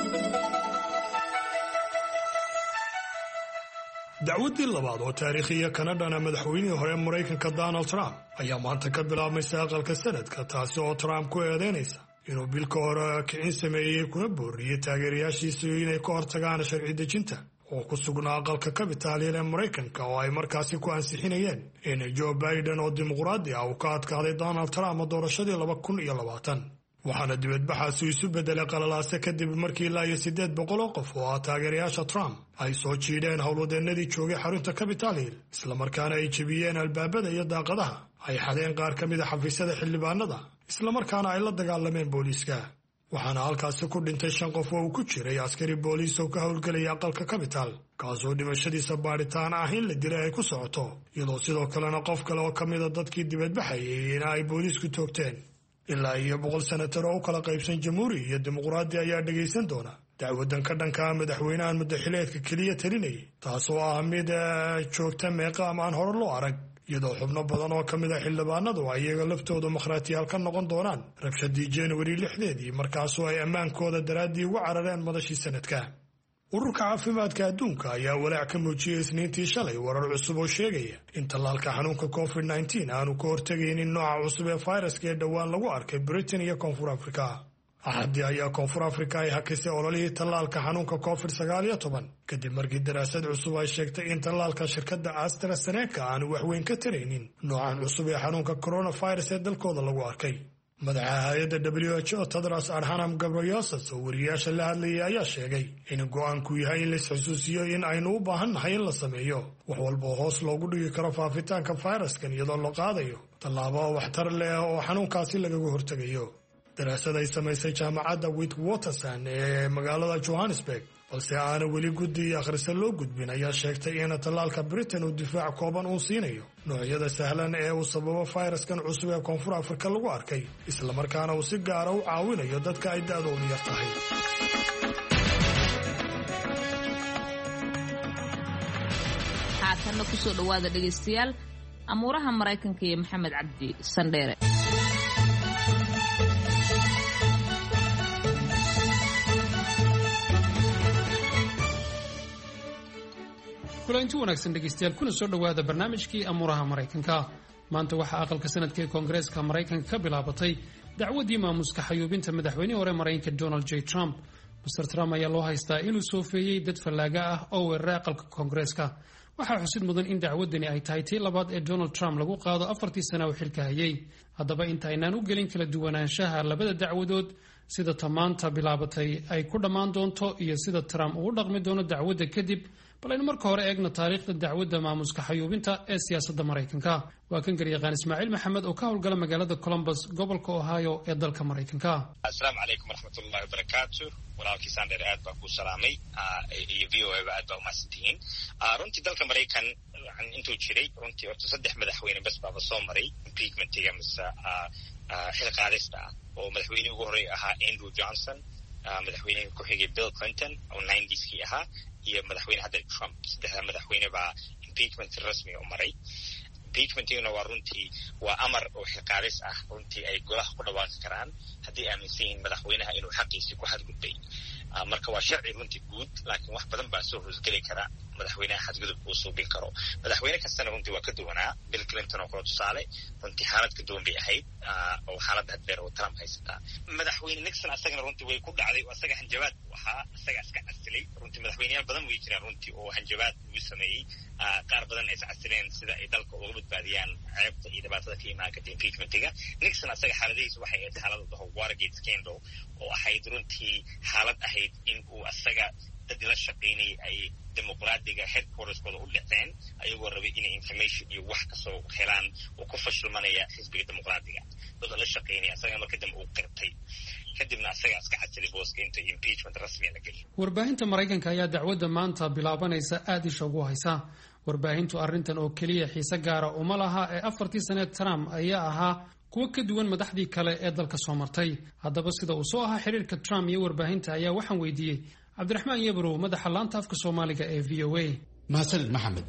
dacwaddii labaad oo taariikhiya kana dhana madaxweynihii hore maraykanka donald trump ayaa maanta ka bilaabmaysa aqalka sanadka taasi oo trump ku eedeynaysa inuu bilka hore kicin sameeyey kuna booriyey taageerayaashiisu inay ka hortagaan sharci dejinta oo ku sugnaa aqalka kabitaaliil ee maraykanka oo ay markaasi ku ansixinayeen in joe biden oo dimuqraadi ah uu ka adkaaday donald trump doorashadii laba kun iyo labaatan waxaana dibadbaxaasi isu beddelay qalalaase kadib markii ilaa iyo siddeed boqol oo qof oo ah taageerayaasha trump ay soo jiidheen howlwadeennadii joogay xarunta capitol hill islamarkaana ay jebiyeen albaabada iyo daaqadaha ay xadeen qaar ka mid a xafiisyada xildhibaanada islamarkaana ay la dagaalameen booliiska waxaana halkaasi ku dhintay shan qof oo uu ku jiray askari booliis oo ka howlgelaya aqalka capital kaasoo dhimashadiisa baadhitaan ah in la dilay ay ku socoto iyadoo sidoo kalena qof kale oo ka mida dadkii dibadbaxayay in ay booliisku toogteen ilaa iyo boqol senatar oo u kala qaybsan jamhuuri iyo dimuqraadi ayaa dhegaysan doona dacwadan ka dhankaa madaxweynahan muddaxileedka keliya talinayay taasoo ah mid joogta meeqaam aan hore loo arag iyadoo xubno badan oo ka mid a xildhibaanadu ay iyaga laftooda makhraatiyaal ka noqon doonaan rabshadii januari lixdeedii markaasoo ay ammaankooda daraaddii ugu carareen madashii sanadka ururka caafimaadka adduunka ayaa walaac ka muujiyey isniintii shalay warar cusub oo sheegaya in tallaalka xanuunka covid nneteen aanu ka hortegaynin nooca cusub ee fayraska ee dhowaan lagu arkay britain iyo koonfur afrika axaddii ayaa koonfur afrika ay hakisay ololihii tallaalka xanuunka covid sagaal iyo toban kadib markii daraasad cusub ay sheegtay in tallaalka shirkadda astrazeneca aanu waxweyn ka taraynin noocan cusub ee xanuunka coronavirus ee dalkooda lagu arkay madaxa hay-adda w h o tedros adhanom ghebreyesus oo wariyayaasha la hadlayay ayaa sheegay in go-aanku yahay in laisxusuusiyo in aynu u baahannahay in la sameeyo wax walba hoos loogu dhigi karo faafitaanka fayraskan iyadoo la qaadayo tallaabo waxtar leh oo xanuunkaasi lagaga hortegayo daraasad ay samaysay jaamacadda witwatersrand ee magaalada johannesburg balse aana weli guddi akhrisa loo gudbin ayaa sheegtay in tallaalka britain uu difaac kooban uu siinayo noocyada sahlan ee uu sababo fayraskan cusub ee koonfur afrika lagu arkay islamarkaana uu si gaara u caawinayo dadka ay da-doodu yar tahay haatanna kusoo dhawaada dhegaystayaal amuuraha maraykanka iyo maxamed cabdi sandheere kulanti wanaagsan dhegaystayaal kuna soo dhowaada barnaamijkii amuuraha maraykanka maanta waxaa aqalka sanadka ee koongareeska maraykanka ka bilaabatay dacwaddii maamuska xayuubinta madaxweynihii hore maraykanka donald j trump master trump ayaa loo haystaa inuu soofeeyey dad fallaaga ah oo weeraray aqalka koongareeska waxaa xusid mudan in dacwadani ay tahay tii labaad ee donald trump lagu qaado afartii sana uu xilka hayay haddaba inta aynaan u gelin kala duwanaanshaha labada dacwadood sida tamaanta bilaabatay ay ku dhammaan doonto iyo sida trump uu dhaqmi doono dacwadda kadib bal aynu marka hore eegno taariikhda dacwadda maamuska xayuubinta ee siyaasadda maraykanka waa kan garyaqaan ismaaciil maxamed oo ka howlgala magaalada columbus gobolka ohio ee dalka maraykanka. asalaamu calaykum waraxmatullahi wabarakaatu. walaalkii sandher aad baa ku salaamay iyo v o a ba aad baa umahadsantihiin. runtii dalka maraykan intuu jiray runtii horta saddex madaxweyne bas baaba soo maray impeachmentiga mise xil qaadista ah oo madaxweynihii ugu horreey ahaa andrew johnson, madaxweynihii ku xigay bill clinton oo nineties-kii ahaa iyo madaxweyne hadda trump. saddexda madaxweyne baa impeachment rasmiga u maray. impeachmentiguna waa runtii waa amar oo xilqaadis ah runtii ay golaha ku dhawaaqi karaan haddii aaminsan yihiin madaxweynaha inuu xaqiisii ku xadgudbay. marka waa sharci runtii guud laakiin wax badan baa soo hoosgeli kara madaxweynaha xadgudub uu suubin karo. madaxweyne kastana runtii waa ka duwanaa. bill clinton oo kale tusaale runtii xaalad ka duwan bay ahayd oo xaaladda haddeer oo trump haysataa. madaxweyne nixon asagana runtii way ku dhacday oo asaga hanjabaad uu ahaa asaga iska casilay. runtii madaxweyneyaal badan way jiraan runtii oo hanjabaad ugu sameeyey qaar badan ay iscasileen sida ay dalka uga badbaadiyaan ceebta iyo dhibaatada ka imaan karta impeachmentiga. nixon asaga xaaladihiisa waxay ahayd xaalada dhaho watergate scandal oo ahayd runtii xaalad ahayd in uu asaga dadii la shaqaynayay ay dimuqraadiga headquarterskooda u dhiceen ayagoo rabay inay information iyo wax kasoo helaan oo ku fashilmanaya xisbiga dimuqraadiga dadoo la shaqaynaya asagana marka dambe uu qirtay kadibna asaga iska casilay booska inta impeachment rasmiya la geliyo. warbaahinta maraykanka ayaa dacwadda maanta bilaabanaysa aada isha ugu haysa. warbaahintu arrintan oo keliya xiise gaara uma laha ee afartii saneed trump ayaa ahaa kuwo ka duwan madaxdii kale ee dalka soo martay. haddaba sida uu soo ahaa xiriirka trump iyo warbaahinta ayaa waxaan weydiiyey cabdiraxmaan yabrow madaxa laanta afka soomaaliga ee v o a. mahadsanid maxamed.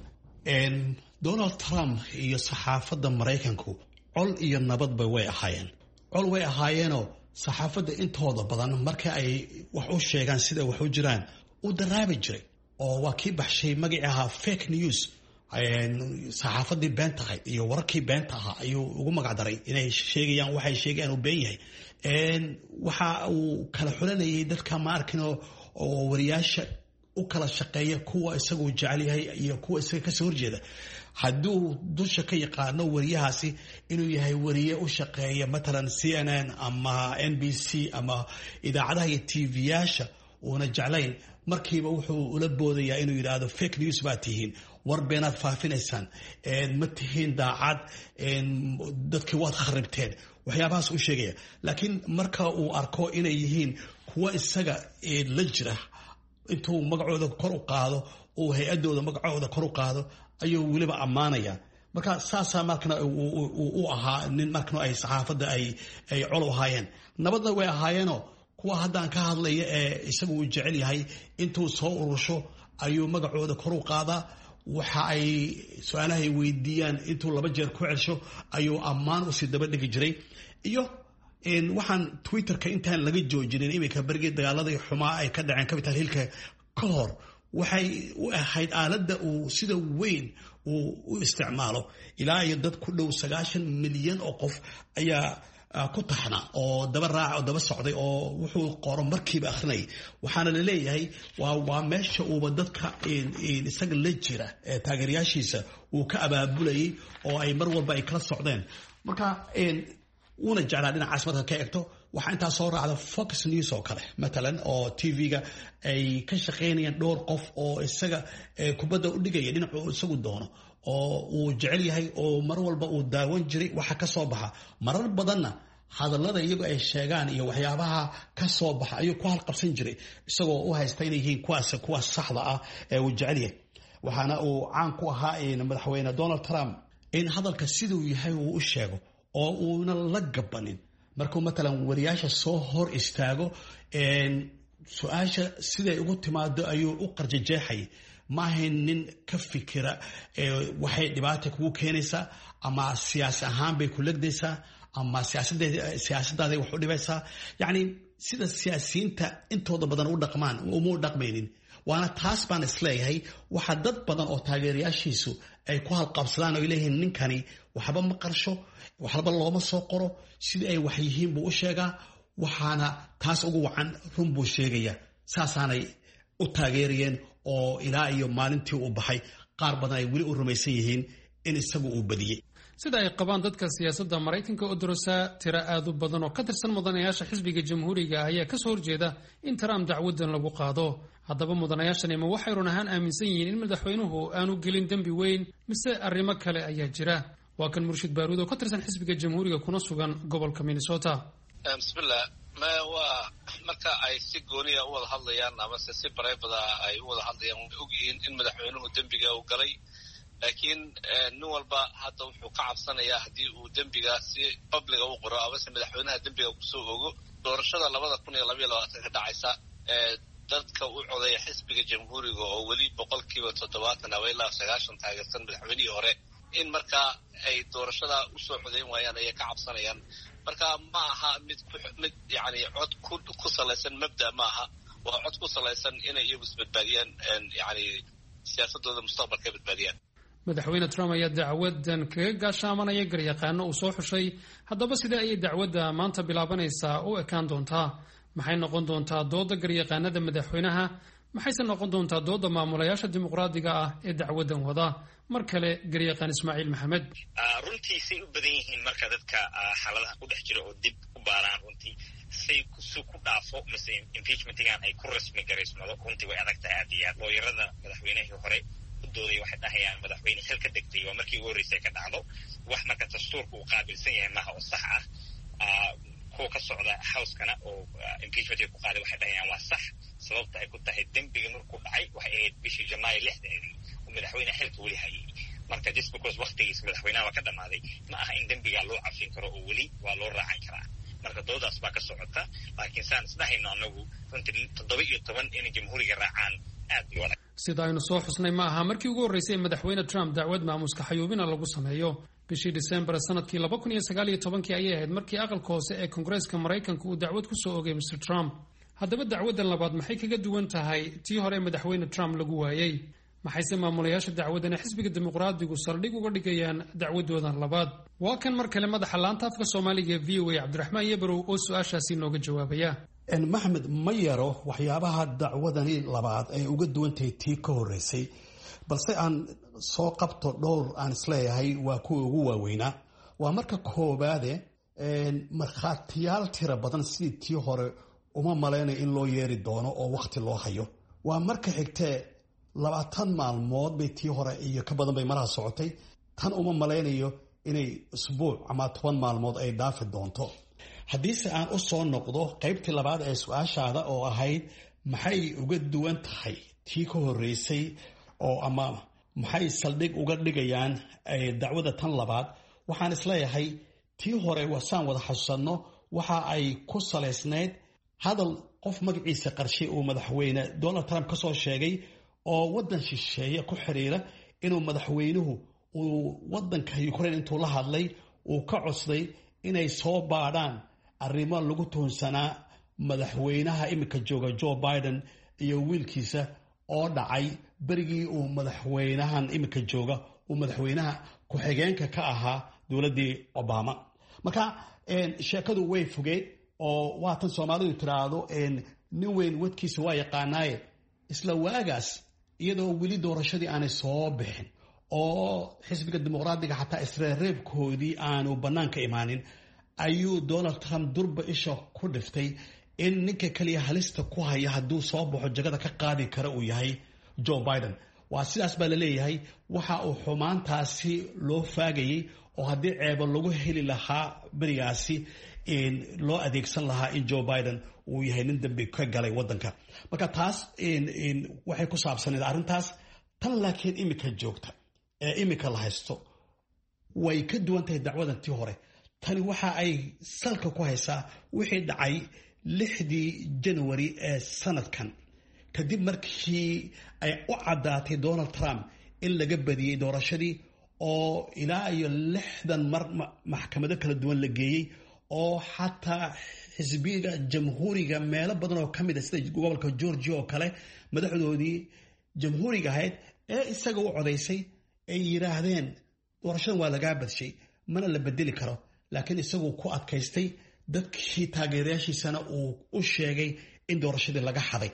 donald trump iyo saxaafadda maraykanku col iyo nabadba way ahaayeen. col way ahaayeenoo saxaafadda intooda badan marka ay wax u sheegaan sida wax u jiraan u daraabi jiray oo waa kii baxshay magacii ahaa fake news. saxaafadii beenta ahayd iyo wararkii beenta ahaa ayuu ugu magacdaray inay sheegayaan waxay sheegayaan uu been yahay. waxa uu kala xulanayay dadka ma arkinoo oo wariyaasha u kala shaqeeya kuwa isaguu jecel yahay iyo kuwa isaga kasoo horjeeda. hadduu dusha ka yaqaano wariyahaasi inuu yahay wariye u shaqeeya matalan c n n ama n b c ama idaacadaha iyo t v-yaasha uuna jeclayn markiiba wuxuu ula boodayaa inuu yidhaahdo fake news baa tihiin, war beenaad faafinaysaan, ma tihiin daacad, dadkii waad kharibteen, waxyaabahaas u sheegaya. laakiin marka uu arko inay yihiin kuwa isaga la jira intuu magacooda kor u qaado uu hay-adooda magacooda kor u qaado ayuu weliba ammaanaya. marka saasaa markana u ahaa nin markana ay saxaafadda ay col u ahaayeen. nabadna way ahaayeenoo kuwa haddaan ka hadlaya ee isagu uu jecel yahay intuu soo urusho ayuu magacooda kor u qaadaa. waxa ay su-aalahay weydiiyaan intuu laba jeer ku celsho ayuu ammaan usii daba dhigi jiray. iyo waxaan twitterka intaan laga joojinin iminka berigii dagaaladii xumaa ay ka dhaceen capital hillka ka hor waxay u ahayd aaladda uu sida weyn uu u isticmaalo. ilaa iyo dad ku dhow sagaashan milyan oo qof ayaa ku taxna oo daba raaca oo daba socday oo wuxuu qoro markiiba akhrinayay. waxaana la leeyahay waa waa meesha uuba dadka isaga la jira ee taageerayaashiisa uu ka abaabulayay oo ay mar walba ay kala socdeen. marka wuuna jeclaa dhinacaas marka ka egto. waxaa intaa soo raacda fox news oo kale matalan oo t v-ga ay ka shaqaynayaan dhowr qof oo isaga kubadda u dhigaya dhinacuu isagu doono oo uu jecel yahay oo mar walba uu daawan jiray waxa ka soo baxa. marar badanna hadallada iyagu ay sheegaan iyo waxyaabaha ka soo baxa ayuu ku halqabsan jiray isagoo u haysta inay yihiin kuwaas kuwaas saxda ah ee uu jecel yahay. waxaana uu caan ku ahaa madaxweyne donald trump in hadalka siduu yahay uu u sheego oo uuna la gabanin. markuu matalan wariyaasha soo hor istaago su-aasha siday ugu timaado ayuu u qarjajeexay. maahayn nin ka fikira waxay dhibaata kugu keenaysaa ama siyaasi ahaan bay ku legdaysaa ama siyaasadaaday wax u dhibaysaa. yacni sida siyaasiyiinta intooda badan u dhaqmaan uma dhaqmaynin. waana taas baan isleeyahay waxa dad badan oo taageerayaashiisu ay ku halqabsadaan oo leeyihiin ninkani waxba ma qarsho, waxba looma soo qoro, sidii ay wax yihiin buu u sheegaa. waxaana taas ugu wacan run buu sheegaya. saasaanay u taageerayeen oo ilaa iyo maalintii uu baxay qaar badan ay weli u rumaysan yihiin in isagu uu badiyey. sida ay qabaan dadka siyaasadda maraykanka oo dorosaa tiro aad u badan oo ka tirsan mudanayaasha xisbiga jamhuuriga ah ayaa kasoo horjeeda in Trump dacwadan lagu qaado. haddaba mudanayaashani ma waxay run ahaan aaminsan yihiin in madaxweynuhu aanu gelin dembi weyn mise arrimo kale ayaa jira? waa kan Murshid Baaruud oo ka tirsan xisbiga jamhuuriga kuna sugan gobolka Minnesota. bismillah ma waa marka ay si gooniya u wada hadlayaan ama si bareebada ay u wada hadlayaan way ogyihiin in madaxweynuhu dembiga uu galay, laakiin nin walba hadda wuxuu ka cabsanayaa haddii uu dembiga si publiga u qoro amase madaxweynaha dembiga kusoo ogo doorashada labada kun iyo labaiyo labaatan ka dhacaysa dadka u codeeya xisbiga jamhuuriga oo weli boqolkiiba toddobaatan ama ilaa sagaashan taageersan madaxweynihii hore in markaa ay doorashada usoo codeyn waayaan ayay ka cabsanayaan. marka ma aha mid mid yani cod ku ku salaysan mabda ma aha, waa cod ku salaysan inay iyagu isbadbaadiyaan yani siyaasadooda mustaqbalka badbaadiyaan. madaxweyne Trump ayaa dacwadan kaga gaashaamanaya garyaqaano uu soo xushay. haddaba sidee ayay dacwadda maanta bilaabanaysaa u ekaan doontaa? maxay noqon doontaa dooda garyaqaanada madaxweynaha? maxayse noqon doontaa dooda maamulayaasha dimuqraadiga ah ee dacwadan wada? mar kale garyaqaan Ismaaciil Maxamed. runtii say u badan yihiin marka dadka xaaladaha ku dhex jira oo dib u baaraan runtii say si ku dhaafo mise impeachmentigan ay ku rasmi garaysmado runtii way adag tahay aad iyo aad. looyarada madaxweynihii hore dooday waxay dhahayaan madaxweyne xil ka degtay waa markii ugu horreysay ka dhacdo wax marka dastuurka uu qaabilsan yahay maaha oo sax ah. kuwa ka socda housekana oo impeachmentka ku qaaday waxay dhahayaan waa sax sababta ay ku tahay dembiga markuu dhacay waxay ahayd bishii janaayo lixdeedii oo madaxweyne xilka weli hayay. marka just because waktigiisa madaxweynaha waa ka dhammaaday ma aha in dembigaa loo cafin karo oo weli waa loo raacan karaa. marka doodaas baa ka socota, laakiin saan isdhahayno anagu runtii toddoba iyo toban inay jamhuuriga raacaan aad iyo adag. sida aynu soo xusnay ma aha markii ugu horreysay madaxweyne Trump dacwad maamuska xayuubina lagu sameeyo. bishii December sanadkii laba kun iyo sagaal iyo tobankii ayay ahayd markii aqalka hoose ee Kongareeska Maraykanka uu dacwad ku soo oogay mister Trump. haddaba dacwadan labaad maxay kaga duwan tahay tii hore madaxweyne Trump lagu waayay? maxayse maamulayaasha dacwadana xisbiga dimuqraadigu saldhig uga dhigayaan dacwadoodan labaad? waa kan mar kale madaxa laanta afka Soomaaliga V O A Cabdiraxmaan Yabarow oo su-aashaasi nooga jawaabaya. maxamed ma yaro waxyaabaha dacwadani labaad ay uga duwan tahay tii ka horreysay, balse aan soo qabto dhowr aan isleeyahay waa kuwa ugu waaweynaa. waa marka koobaade markhaatiyaal tira badan sidii tii hore uma malaynayo in loo yeeri doono oo wakhti loo hayo. waa marka xigtee labaatan maalmood bay tii hore iyo ka badan bay maraha socotay, tan uma malaynayo inay usbuuc ama toban maalmood ay dhaafi doonto. haddiise aan u soo noqdo qaybtii labaad ee su-aashaada oo ahayd maxay uga duwan tahay tii ka horreysay oo ama maxay saldhig uga dhigayaan dacwada tan labaad, waxaan isleeyahay tii hore wasaan wada xasuusanno waxa ay ku salaysnayd hadal qof magaciisa qarshay uu madaxweyne Donald Trump ka soo sheegay oo waddan shisheeye ku xiriira inuu madaxweynuhu uu waddanka Ukraine intuu la hadlay uu ka codsaday inay soo baadhaan arrimo lagu tuhunsanaa madaxweynaha imika jooga Joe Biden iyo wiilkiisa oo dhacay berigii uu madaxweynahan imika jooga uu madaxweynaha ku-xigeenka ka ahaa dowladdii Obama. marka sheekadu way fogeed oo waatan Soomaalidu tiraahdo nin weyn wadkiisa waa yaqaanaaye. isla waagaas iyadoo weli doorashadii aanay soo bixin oo xisbiga dimuqraadiga xataa isreereebkoodii aanu bannaanka imaanin ayuu Donald Trump durba isha ku dhiftay in ninka kaliya halista ku haya hadduu soo baxo jagada ka qaadi kara uu yahay Joe Biden. waa sidaas baa la leeyahay waxa uu xumaantaasi loo faagayay oo haddii ceebo lagu heli lahaa berigaasi loo adeegsan lahaa in Joe Biden uu yahay nin dambi ka galay waddanka. marka taas waxay ku saabsanayd arrintaas. tan laakiin imika joogta ee imika la haysto way ka duwan tahay dacwadan tii hore. tani waxa ay salka ku haysaa wixii dhacay lixdii January ee sanadkan kadib markii ay u caddaatay Donald Trump in laga badiyey doorashadii oo ilaa iyo lixdan mar maxkamado kala duwan la geeyey oo xataa xisbiga jamhuuriga meelo badan oo ka mid ah sida gobolka Georgia oo kale madaxdoodii jamhuuriga ahayd ee isaga u codaysay ay yiraahdeen doorashadan waa laga badshay mana la bedeli karo, laakiin isagu ku adkaystay dadkii taageerayaashiisana uu u sheegay in doorashadii laga xaday.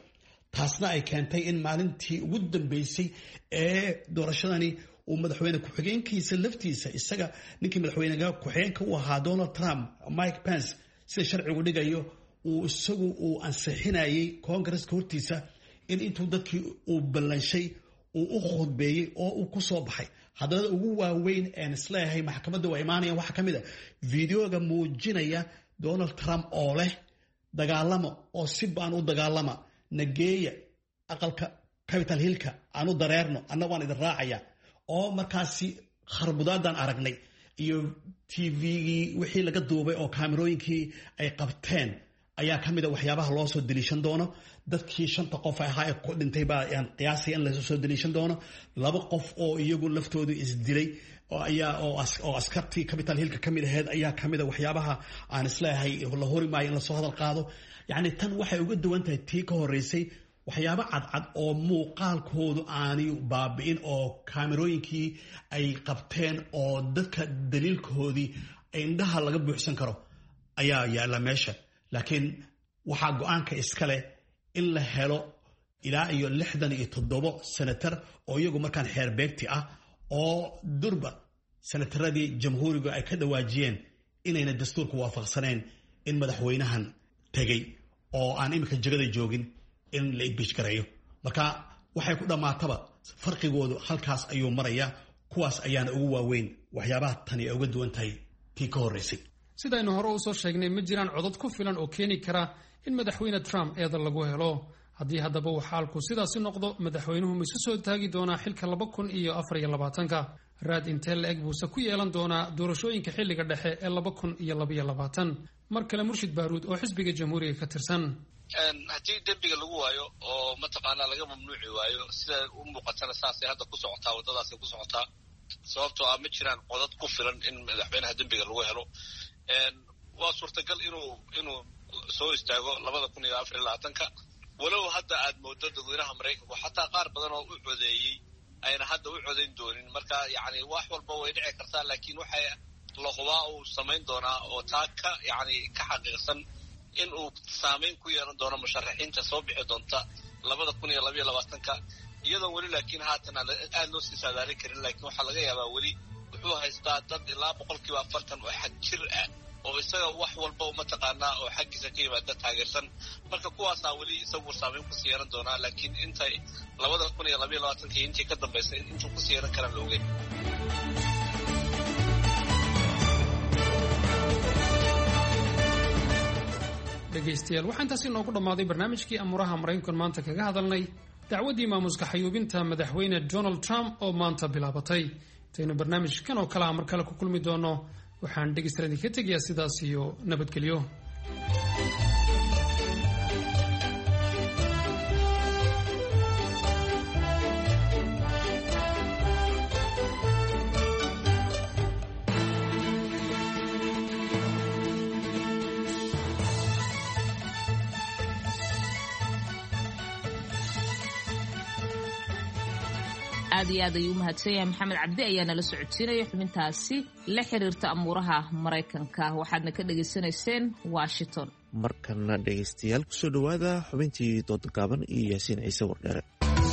taasna ay keentay in maalintii ugu dambeysay ee doorashadani uu madaxweyne ku-xigeenkiisa laftiisa isaga ninkii madaxweynaha ku-xigeenka u ahaa Donald Trump Mike Pence sida sharcigu dhigayo uu isagu uu ansixinayay Congress-ka hortiisa in intuu dadkii uu ballanshay uu u khudbeeyay oo uu ku soo baxay haddana ugu waaweyn ee isleeyahay maxkamadda waa imaanayaan waxa ka mid ah fiidiyoga muujinaya Donald Trump oo leh dagaalamo oo si baan u dagaalama nageeya aqalka Capitol Hill-ka aanu dareerno annagu waan idin raacaya oo markaasi kharbudaadan aragnay iyo T V-gii wixii laga duubay oo kaamirooyinkii ay qabteen ayaa ka mid ah waxyaabaha loo soo daliishan doono dadkii shanta qof ahaa ee ku dhintay baa aan qiyaasay in la soo daliishan doono laba qof oo iyagu laftoodu isdilay oo ayaa oo askartii Capitol Hill-ka ka mid ahayd ayaa ka mid ah waxyaabaha aan isleeyahay la hori maayo in la soo hadal qaado yacni tan waxay uga duwan tahay tii ka horreysay waxyaabo cadcad oo muuqaalkoodu aanay baabi'in oo kaamirooyinkii ay qabteen oo dadka daliilkoodii indhaha laga buuxsan karo ayaa yaalla meesha laakiin waxaa go-aanka iska leh in la helo ilaa iyo lixdan iyo toddobo senatar oo iyagu markaan xeer beegti ah oo durba senataradii jamhuuriga ay ka dhawaajiyeen inayna dastuurka waafaqsaneen in madaxweynahan tegey oo aan iminka jagada joogin in la imbiij gareeyo marka waxay ku dhammaataba farqigoodu halkaas ayuu marayaa kuwaas ayaana ugu waaweyn waxyaabaha tani ay uga duwan tahay tii ka horreysay sidaynu hore u soo sheegnay ma jiraan codad ku filan oo keeni kara in madaxweyne Trump eeda lagu helo haddii haddaba uu xaalku sidaasi noqdo madaxweynuhu ma isu soo taagi doonaa xilka laba kun iyo afar iyo labaatanka raad intee la-eg buuse ku yeelan doonaa doorashooyinka xilliga dhexe ee laba kun iyo labaiyo labaatan mar kale Murshid Baaruud oo xisbiga jamhuuriga ka tirsan haddii dembiga lagu waayo oo mataqaanaa laga mamnuuci waayo sida u muuqatana saasay hadda ku socotaa waddadaasay ku socotaa sababtoo ah ma jiraan codad ku filan in madaxweynaha dembiga lagu helo waa suurtagal inuu inuu soo istaago labada kun iyo afar iyo labaatanka walow hadda aad moodo dadweynaha maraykanku xataa qaar badan oo u codeeyey ayna hadda u codayn doonin marka yacni wax walba way dhici kartaa laakiin waxay la hubaa uu samayn doonaa oo taa ka yacni ka xaqiiqsan in uu saameyn ku yeelan doono musharaxiinta soo bixi doonta labada kun iyo labaiyo labaatanka iyadoon weli laakiin haatan aad loo sii saadaalin karin laakiin waxaa laga yaabaa weli wuxuu haystaa dad ilaa boqolkiiba afartan oo xag jir ah oo isaga wax walba mataqaanaa oo xaggiisa ka yimaada taageersan marka kuwaasaa weli isagu saameyn kusii yeelan doonaa laakiin intay labada kun iyo labaiyo labaatanka iyo intii ka dambaysa intuu kusii yeelan karaan la ogeyn dhegaystayaal waxaa intaasi inoogu dhammaaday barnaamijkii amuuraha maraykankan maanta kaga hadalnay dacwaddii maamuska xayuubinta madaxweyne Donald Trump oo maanta bilaabatay intaynu barnaamijkan oo kale ah mar kale ku kulmi doono waxaan dhegaystayaal idinka tegayaa sidaas iyo nabadgelyo aad iyo aad ayuu mahadsan yahay maxamed cabdi ayaa nala socodsiinaya xubintaasi la xiriirta amuuraha maraykanka waxaadna ka dhegaysanayseen Washington markana dhegaystayaal kusoo dhawaada xubintii dooda gaaban iyo yaasiin ciise wardheere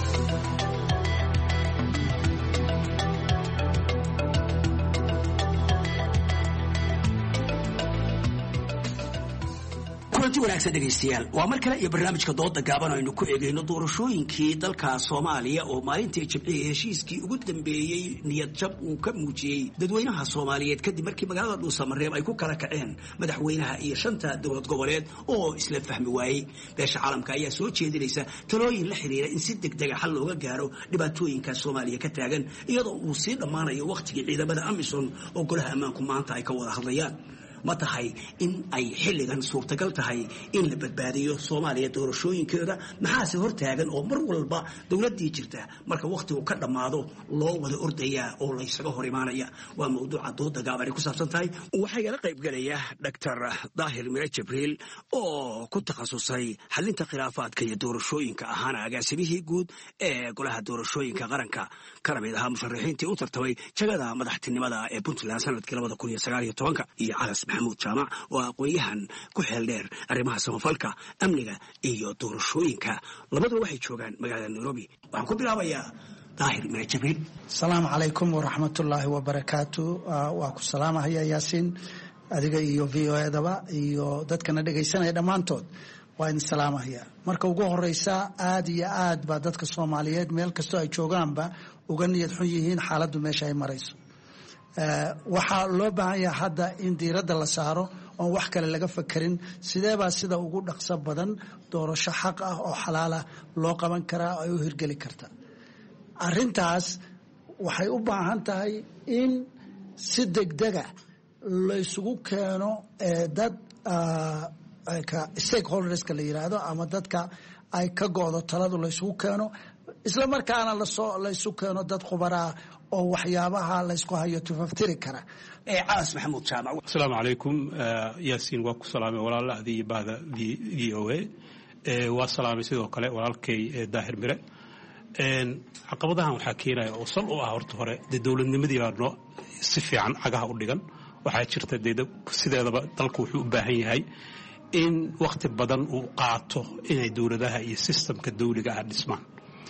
kulanti wanaagsan dhegaystayaal waa mar kale iyo barnaamijka dooda gaaban aynu ku eegayno doorashooyinkii dalka Soomaaliya oo maalintii Jimcihii heshiiskii ugu dambeeyay niyad jab uu ka muujiyay dadweynaha Soomaaliyeed kadib markii magaalada Dhuusamareeb ay ku kala kaceen madaxweynaha iyo shanta dowlad goboleed oo isla fahmi waayay beesha caalamka ayaa soo jeedinaysa talooyin la xiriira in si degdeg ah looga gaaro dhibaatooyinka Soomaaliya ka taagan iyadoo uu sii dhamaanayo waqtigii ciidamada Amisom oo golaha ammaanku maanta ay ka wada hadlayaan ma tahay in ay xilligan suurtagal tahay in la badbaadiyo Soomaaliya doorashooyinkeeda maxaase hortaagan oo mar walba dawladii jirta marka waqtigu ka dhamaado loo wada ordaya oo la isaga hor imaanaya waa mowduuca dooda gaaban ku saabsan tahay waxay la qayb galaya Doctor Daahir Mire Jibriil oo ku takhasusay xalinta khilaafaadka iyo doorashooyinka ahaana agaasimihii guud ee golaha doorashooyinka qaranka kana mid ahaa musharaxiintii u tartamay jagada madaxtinimada ee Puntland sanadkii laba kun iyo sagaal iyo toban iyo Calas maxamuud jaamac oo aqoon-yahan ku xeel dheer arrimaha samafalka amniga iyo doorashooyinka labaduba waxay joogaan magaalada nairobi waxaan ku bilaabayaa daahir mire jibriil asalaamu calaykum waraxmatullaahi wabarakaatu waa ku salaamahaya yaasiin adiga iyo v o edaba iyo dadkana dhegaysanaya dhammaantood waa idin salaamahaya marka ugu horeysa aad iyo aad baa dadka soomaaliyeed meel kastoo ay joogaanba uga niyad xun yihiin xaaladdu meesha ay marayso waxaa loo baahan yahay hadda in diiradda la saaro oon wax kale laga fakerin sideebaa sida ugu dhaqso badan doorasho xaq ah oo xalaalah loo qaban karaa ay u hirgeli karta arrintaas waxay u baahan tahay in si degdega laysugu keeno dad stakeholderska la yiraahdo ama dadka ay ka go'do taladu laysugu keeno isla markaana lasoo laysu keeno dad khubaraa oo waxyaabaha laysku hayo tufaftiri kara caas maxamuud jaamac asalaamu calaykum yaasiin waa ku salaamay walaalahadii iyo bahda v o a waa salaamay sidoo kale walaalkay daahir mire caqabadahan waxaa keenaya oo sal u ah horta hore dee dowladnimadii baa noo si fiican cagaha u dhigan waxaa jirta dee sideedaba dalku wuxuu u baahan yahay in wakhti badan uu qaato inay dowladaha iyo sistamka dawliga ah dhismaan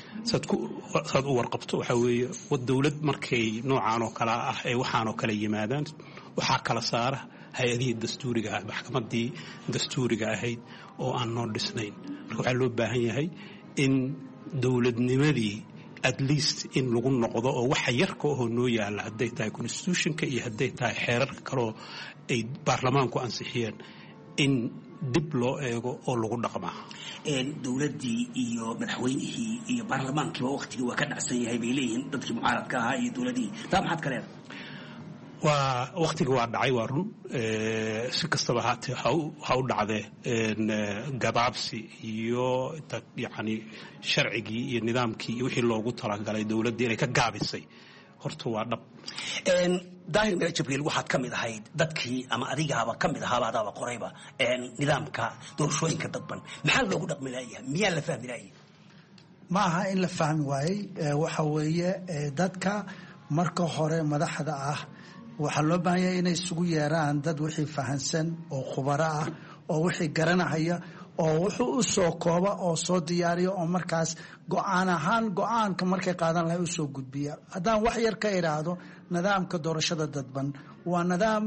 saad u warqabto waxaa weeye dowlad markay noocaan oo kale ah ee waxaan oo kale yimaadaan waxaa kala saara hay-adihii dastuuriga ah maxkamadii dastuuriga ahayd oo aan noo dhisnayn marka waxaa loo baahan yahay in dowladnimadii at least in lagu noqdo oo waxa yarka ahoo noo yaalla hadday tahay constitutionka iyo hadday tahay xeerarka kaleoo ay baarlamaanku ansixiyeen in dib loo eego oo lagu dhaqmaa dowladdii iyo madaxweynihii iyo baarlamaankiiba waktigii waa ka dhacsan yahay bay leeyihiin dadkii mucaaradka ahaa iyo dowladihii taa maxaad ka leedahay waa waktigii waa dhacay waa run si kastaba haatee ha u dhacdee gabaabsi iyo yani sharcigii iyo nidaamkii iyo wixii loogu talagalay dowladdii inay ka gaabisay horta waa dhab daahir mire jibriil waxaad ka mid ahayd dadkii ama adigaaba ka mid ahaaba adaaba qorayba nidaamka doorashooyinka dadban maxaa loogu dhaqmi laayahay miyaa la fahmi laayay ma aha in la fahmi waayey waxa weeye dadka marka hore madaxda ah waxaa loo baahan yahay inay isugu yeeraan dad wixii fahansan oo khubaro ah oo wixii garanahaya oo wuxuu u soo kooba oo soo diyaariya oo markaas go-aan ahaan go-aanka markay qaadan lahay u soo gudbiya haddaan wax yar ka idhaahdo nidaamka doorashada dadban waa nidaam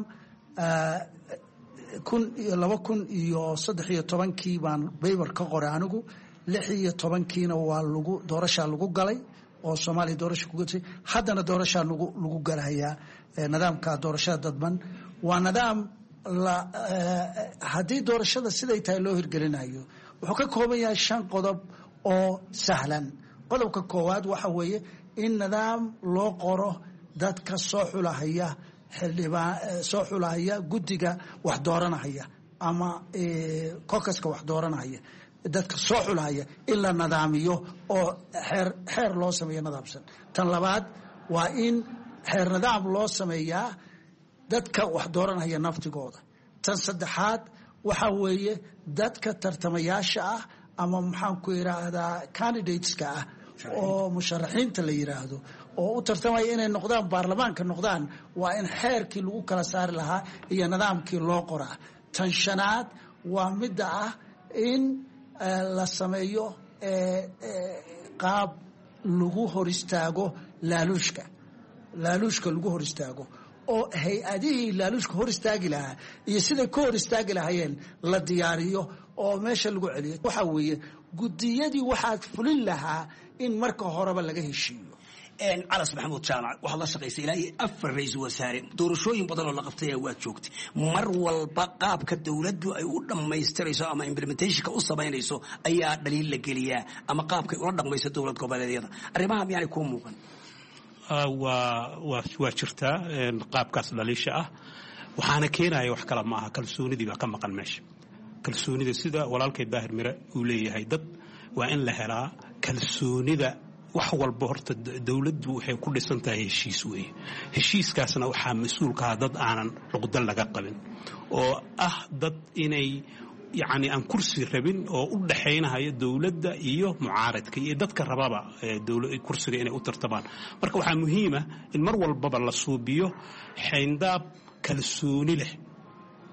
kun iyo laba kun iyo saddex iyo tobankii baan baybar ka qoray anigu lix iyo tobankiina waa lagu doorashaa lagu galay oo soomaaliya doorasha ku gatay haddana doorashaa lagu lagu galahayaa nidaamka doorashada dadban waa nidaam haddii doorashada siday tahay loo hirgelinayo wuxuu ka kooban yahay shan qodob oo sahlan qodobka koowaad waxa weeye in nidaam loo qoro dadka soo xulahaya xildhibaan soo xulahaya guddiga wax dooranahaya ama kokaska wax dooranahaya dadka soo xulahaya in la nidaamiyo oo xeer xeer loo sameeyo nidaamsan tan labaad waa in xeer nidaam loo sameeyaa dadka wax dooranaya naftigooda tan saddexaad waxa weeye dadka tartamayaasha ah ama maxaan ku yidhaahdaa candidateska ah oo musharaxiinta la yidhaahdo oo u tartamaya inay noqdaan baarlamaanka noqdaan waa in xeerkii lagu kala saari lahaa iyo nidaamkii loo qoraa tan shanaad waa midda ah in la sameeyo qaab lagu hor istaago laaluushka laaluushka lagu hor istaago oo hay-adihii laaluushka hor istaagi lahaa iyo siday ka hor istaagi lahaayeen la diyaariyo oo meesha lagu celiyo waxaa weeye guddiyadii waxaad fulin lahaa in marka horeba laga heshiiyo calas maxamuud jaamac waxaad la shaqaysay ilaa iyo afar ra-iisul wasaare doorashooyin badan oo la qabtay waad joogtay mar walba qaabka dowladdu ay u dhammaystirayso ama implementationka u samaynayso ayaa dhaliil la geliyaa ama qaabkay ula dhaqmayso dowlad goboleedyada arrimaha miyaanay kuu muuqan waa jirtaa qaabkaas dhaliisha ah waxaana keenaya wax kale ma aha kalsoonidii baa ka maqan meesha kalsoonida sida walaalkay daahir mire uu leeyahay dad waa in la helaa kalsoonida wax walba horta dowladdu waxay ku dhisan tahay heshiis weeye heshiiskaasna waxaa mas-uulkaha dad aanan cuqdan laga qabin oo ah dad inay yacni aan kursi rabin oo u dhaxaynahaya dowladda iyo mucaaradka iyo dadka rababa kursiga inay u tartamaan marka waxaa muhiima in mar walbaba la suubiyo xayndaab kalsooni leh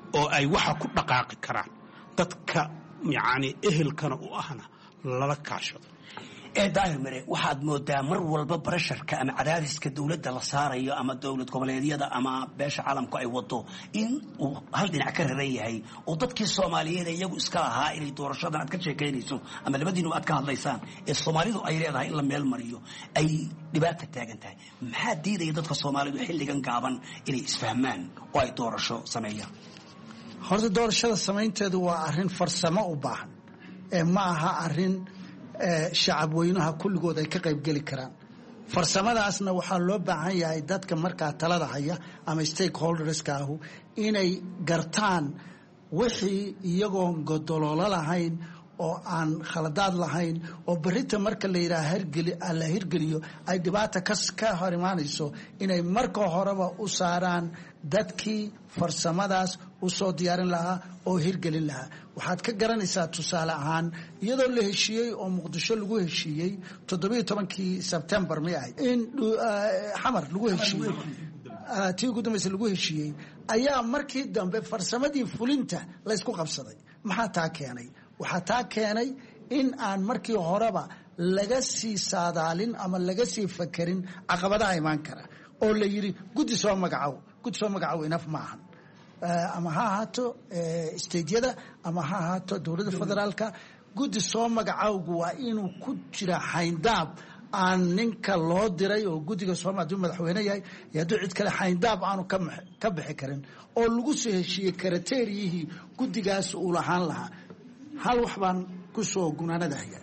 oo ay waxa ku dhaqaaqi karaan dadka yacni ehelkana u ahna lala kaashado. ee daahir mare waxaad moodaa mar walba barasharka ama cadaadiska dawladda la saarayo ama dawlad goboleedyada ama beesha caalamku ay wado in uu hal dhinac ka raran yahay oo dadkii Soomaaliyeed iyagu iska lahaa inay doorashadan aad ka sheekeynayso ama labadiinu aad ka hadlaysaan ee Soomaalidu ay leedahay in la meel mariyo ay dhibaato taagan tahay. maxaa diiday dadka Soomaalidu xilligan gaaban inay isfahmaan oo ay doorasho sameeyaan? horta doorashada sameynteedu waa arrin farsamo u baahan ee ma aha arrin shacab weynaha kulligood ay ka qayb geli karaan. farsamadaasna waxaa loo baahan yahay dadka markaa talada haya ama stakeholderska ahu inay gartaan wixii iyagoon godololo lahayn oo aan khaladaad lahayn oo berrita marka la yidhaha hergeli la hirgeliyo ay dhibaata ka hor imaanayso inay marka horeba u saaraan dadkii farsamadaas u soo diyaarin lahaa oo hirgelin lahaa. waxaad ka garanaysaa tusaale ahaan iyadoo la heshiiyey oo muqdisho lagu heshiiyey toddobiyo tobankii sebtembar may ahayd in xamar lagu heshiiyey tii ugu dambaysa lagu heshiiyey ayaa markii dambe farsamadii fulinta laysku qabsaday. maxaa taa keenay? waxaa taa keenay in aan markii horeba laga sii saadaalin ama laga sii fakerin caqabadaha imaan kara oo la yidhi guddi soo magacow guddi soo magacow inaf ma ahan ama ha ahaato stadeyada ama ha ahaato dowladda federaalka. guddi soo magacowgu waa inuu ku jira xayndaab aan ninka loo diray oo guddiga sooma hadduu madaxweyne yahay iyo hadduu cid kale xayndaab aanu ka bixi karin oo lagu soo heshiiyey karateeriyihii guddigaas uu lahaan lahaa. hal wax baan ku soo gunaanadahaya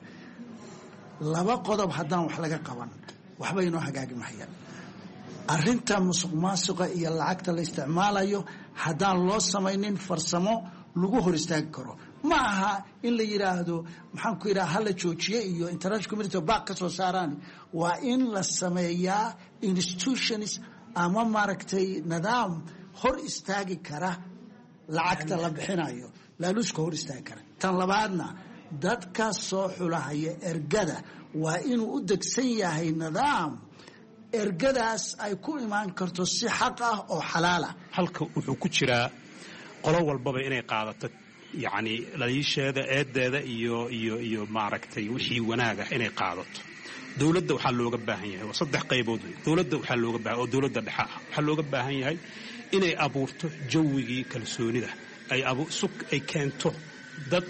laba qodob haddaan wax laga qaban waxba inoo hagaagi mahayaan. arrinta musuq maasuqa iyo lacagta la isticmaalayo haddaan loo samaynin farsamo lagu hor istaagi karo ma aha in la yidhaahdo maxaan ku yidhaha hala joojiye iyo international community baaq ka soo saaraan. waa in la sameeyaa institutions ama maaragtay nidaam hor istaagi kara lacagta la bixinayo laaluushka hor istaagi kara. tan labaadna dadka soo xulahaya ergada waa inuu u degsan yahay nidaam ergadaas ay ku imaan karto si xaq ah oo xalaal ah. halka wuxuu ku jiraa qolo walbaba inay qaadato yacni dhaliisheeda eedeeda iyo iyo iyo maaragtay wixii wanaag ah inay qaadato. dowladda waxaa looga baahan yahay waa saddex qaybood wey. dowladda waxaa looga baahan oo dowladda dhexe ah waxaa looga baahan yahay inay abuurto jawigii kalsoonida ay abu suk ay keento dad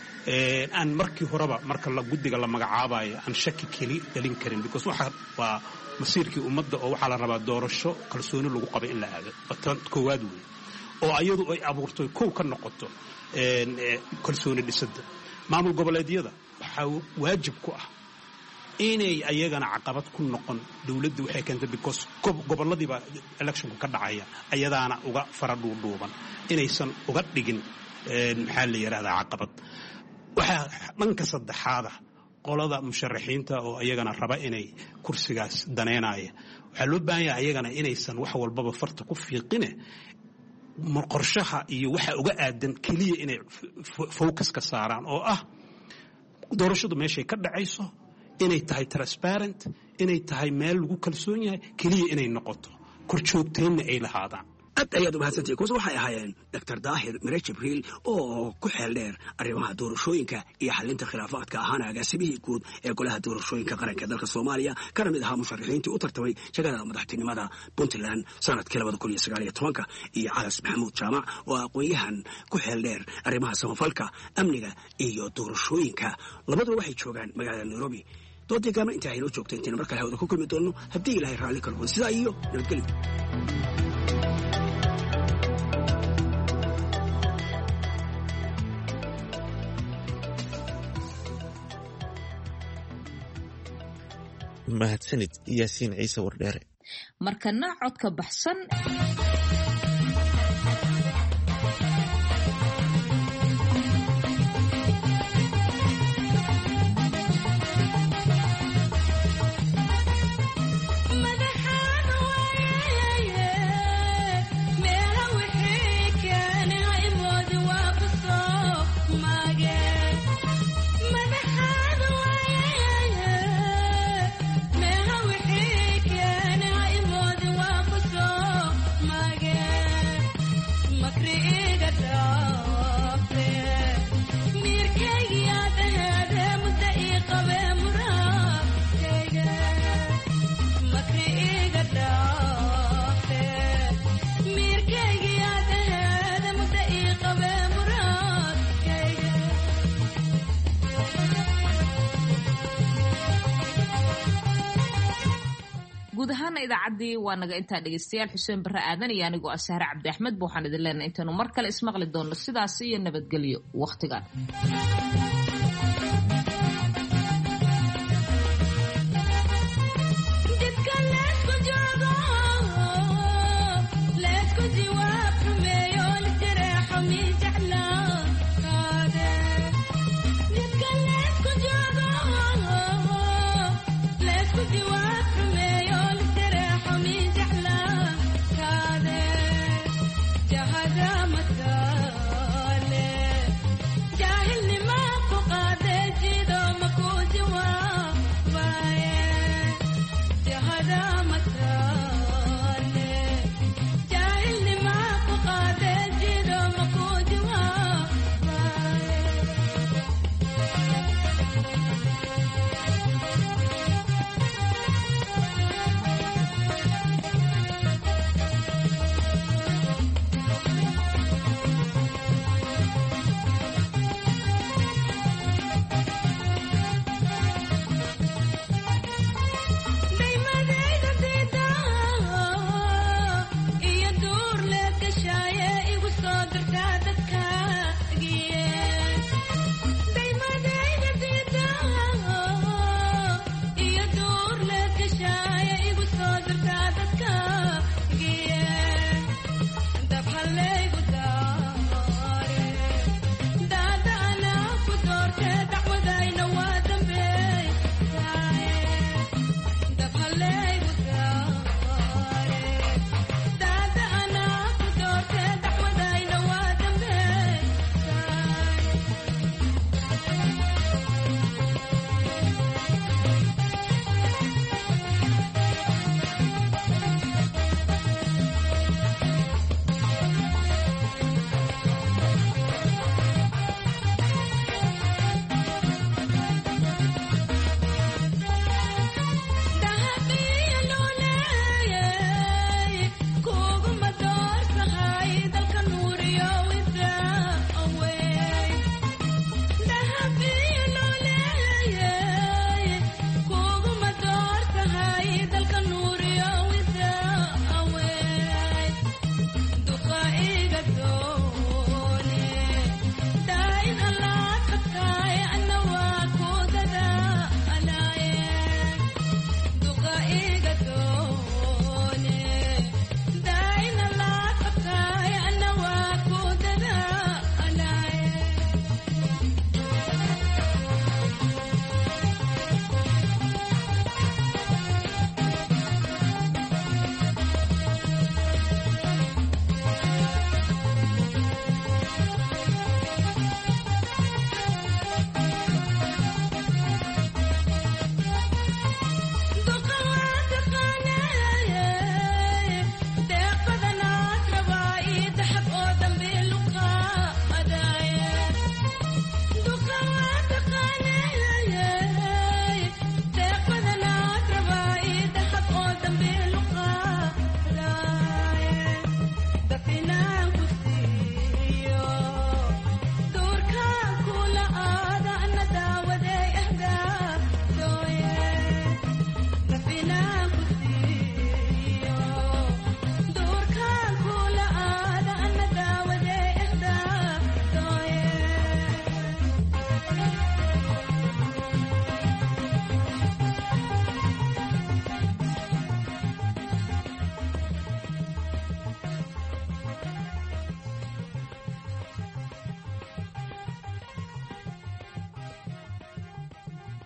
aan markii horeba marka la guddiga la magacaabayo aan shaki keli galin karin because waxa waa masiirkii ummadda oo waxaa la rabaa doorasho kalsooni lagu qabay in la aado tan koowaad wey oo ayadu ay abuurto kow ka noqoto kalsooni dhisada. maamul goboleedyada waxaa waajib ku ah inay ayagana caqabad ku noqon dawladdu waxay keentay because goboladiiba electionku ka dhacaya ayadaana uga fara dhuudhuuban inaysan uga dhigin maxaa la yidhahdaa caqabad. waxaa dhanka saddexaada qolada musharaxiinta oo ayagana raba inay kursigaas daneynaya waxaa loo baahan yahay ayagana inaysan wax walbaba farta ku fiiqine qorshaha iyo waxa uga aadan keliya inay focus ka saaraan oo ah doorashadu meeshay ka dhacayso inay tahay transparent inay tahay meel lagu kalsoon yahay keliya inay noqoto korjoogteynna ay lahaadaan. aad ayaad u mahadsantahay. kuwaas waxay ahaayeen doctor daahir mire jibriil oo ku xeel dheer arrimaha doorashooyinka iyo xalinta khilaafaadka ahaana agaasimihii guud ee golaha doorashooyinka qaranka dalka Soomaaliya kana mid ahaa musharaxiintii u tartamay jagada madaxtinimada Puntland sanadkii laba kun iyo sagaal iyo toban iyo Calas Maxamuud Jaamac oo aqoon-yahan ku xeel dheer arrimaha samafalka amniga iyo doorashooyinka. labaduba waxay joogaan magaalada Nairobi. doodii gaama inta ay noo joogteen inta markale hawada ku kulmi doono haddii Ilaahay raalli ka noqdo sidaa iyo nabadgelyo. mahadsanid yaasiin ciise wardheere. markana codka baxsan my guud ahaana idaacaddii waa naga intaa dhegaystayaal xuseen barre aadan iyo anigoo ah Sahre Cabdi Axmed waxaan idin leenahay intaanu mar kale ismaqli doonno sidaas iyo nabadgelyo waqtigan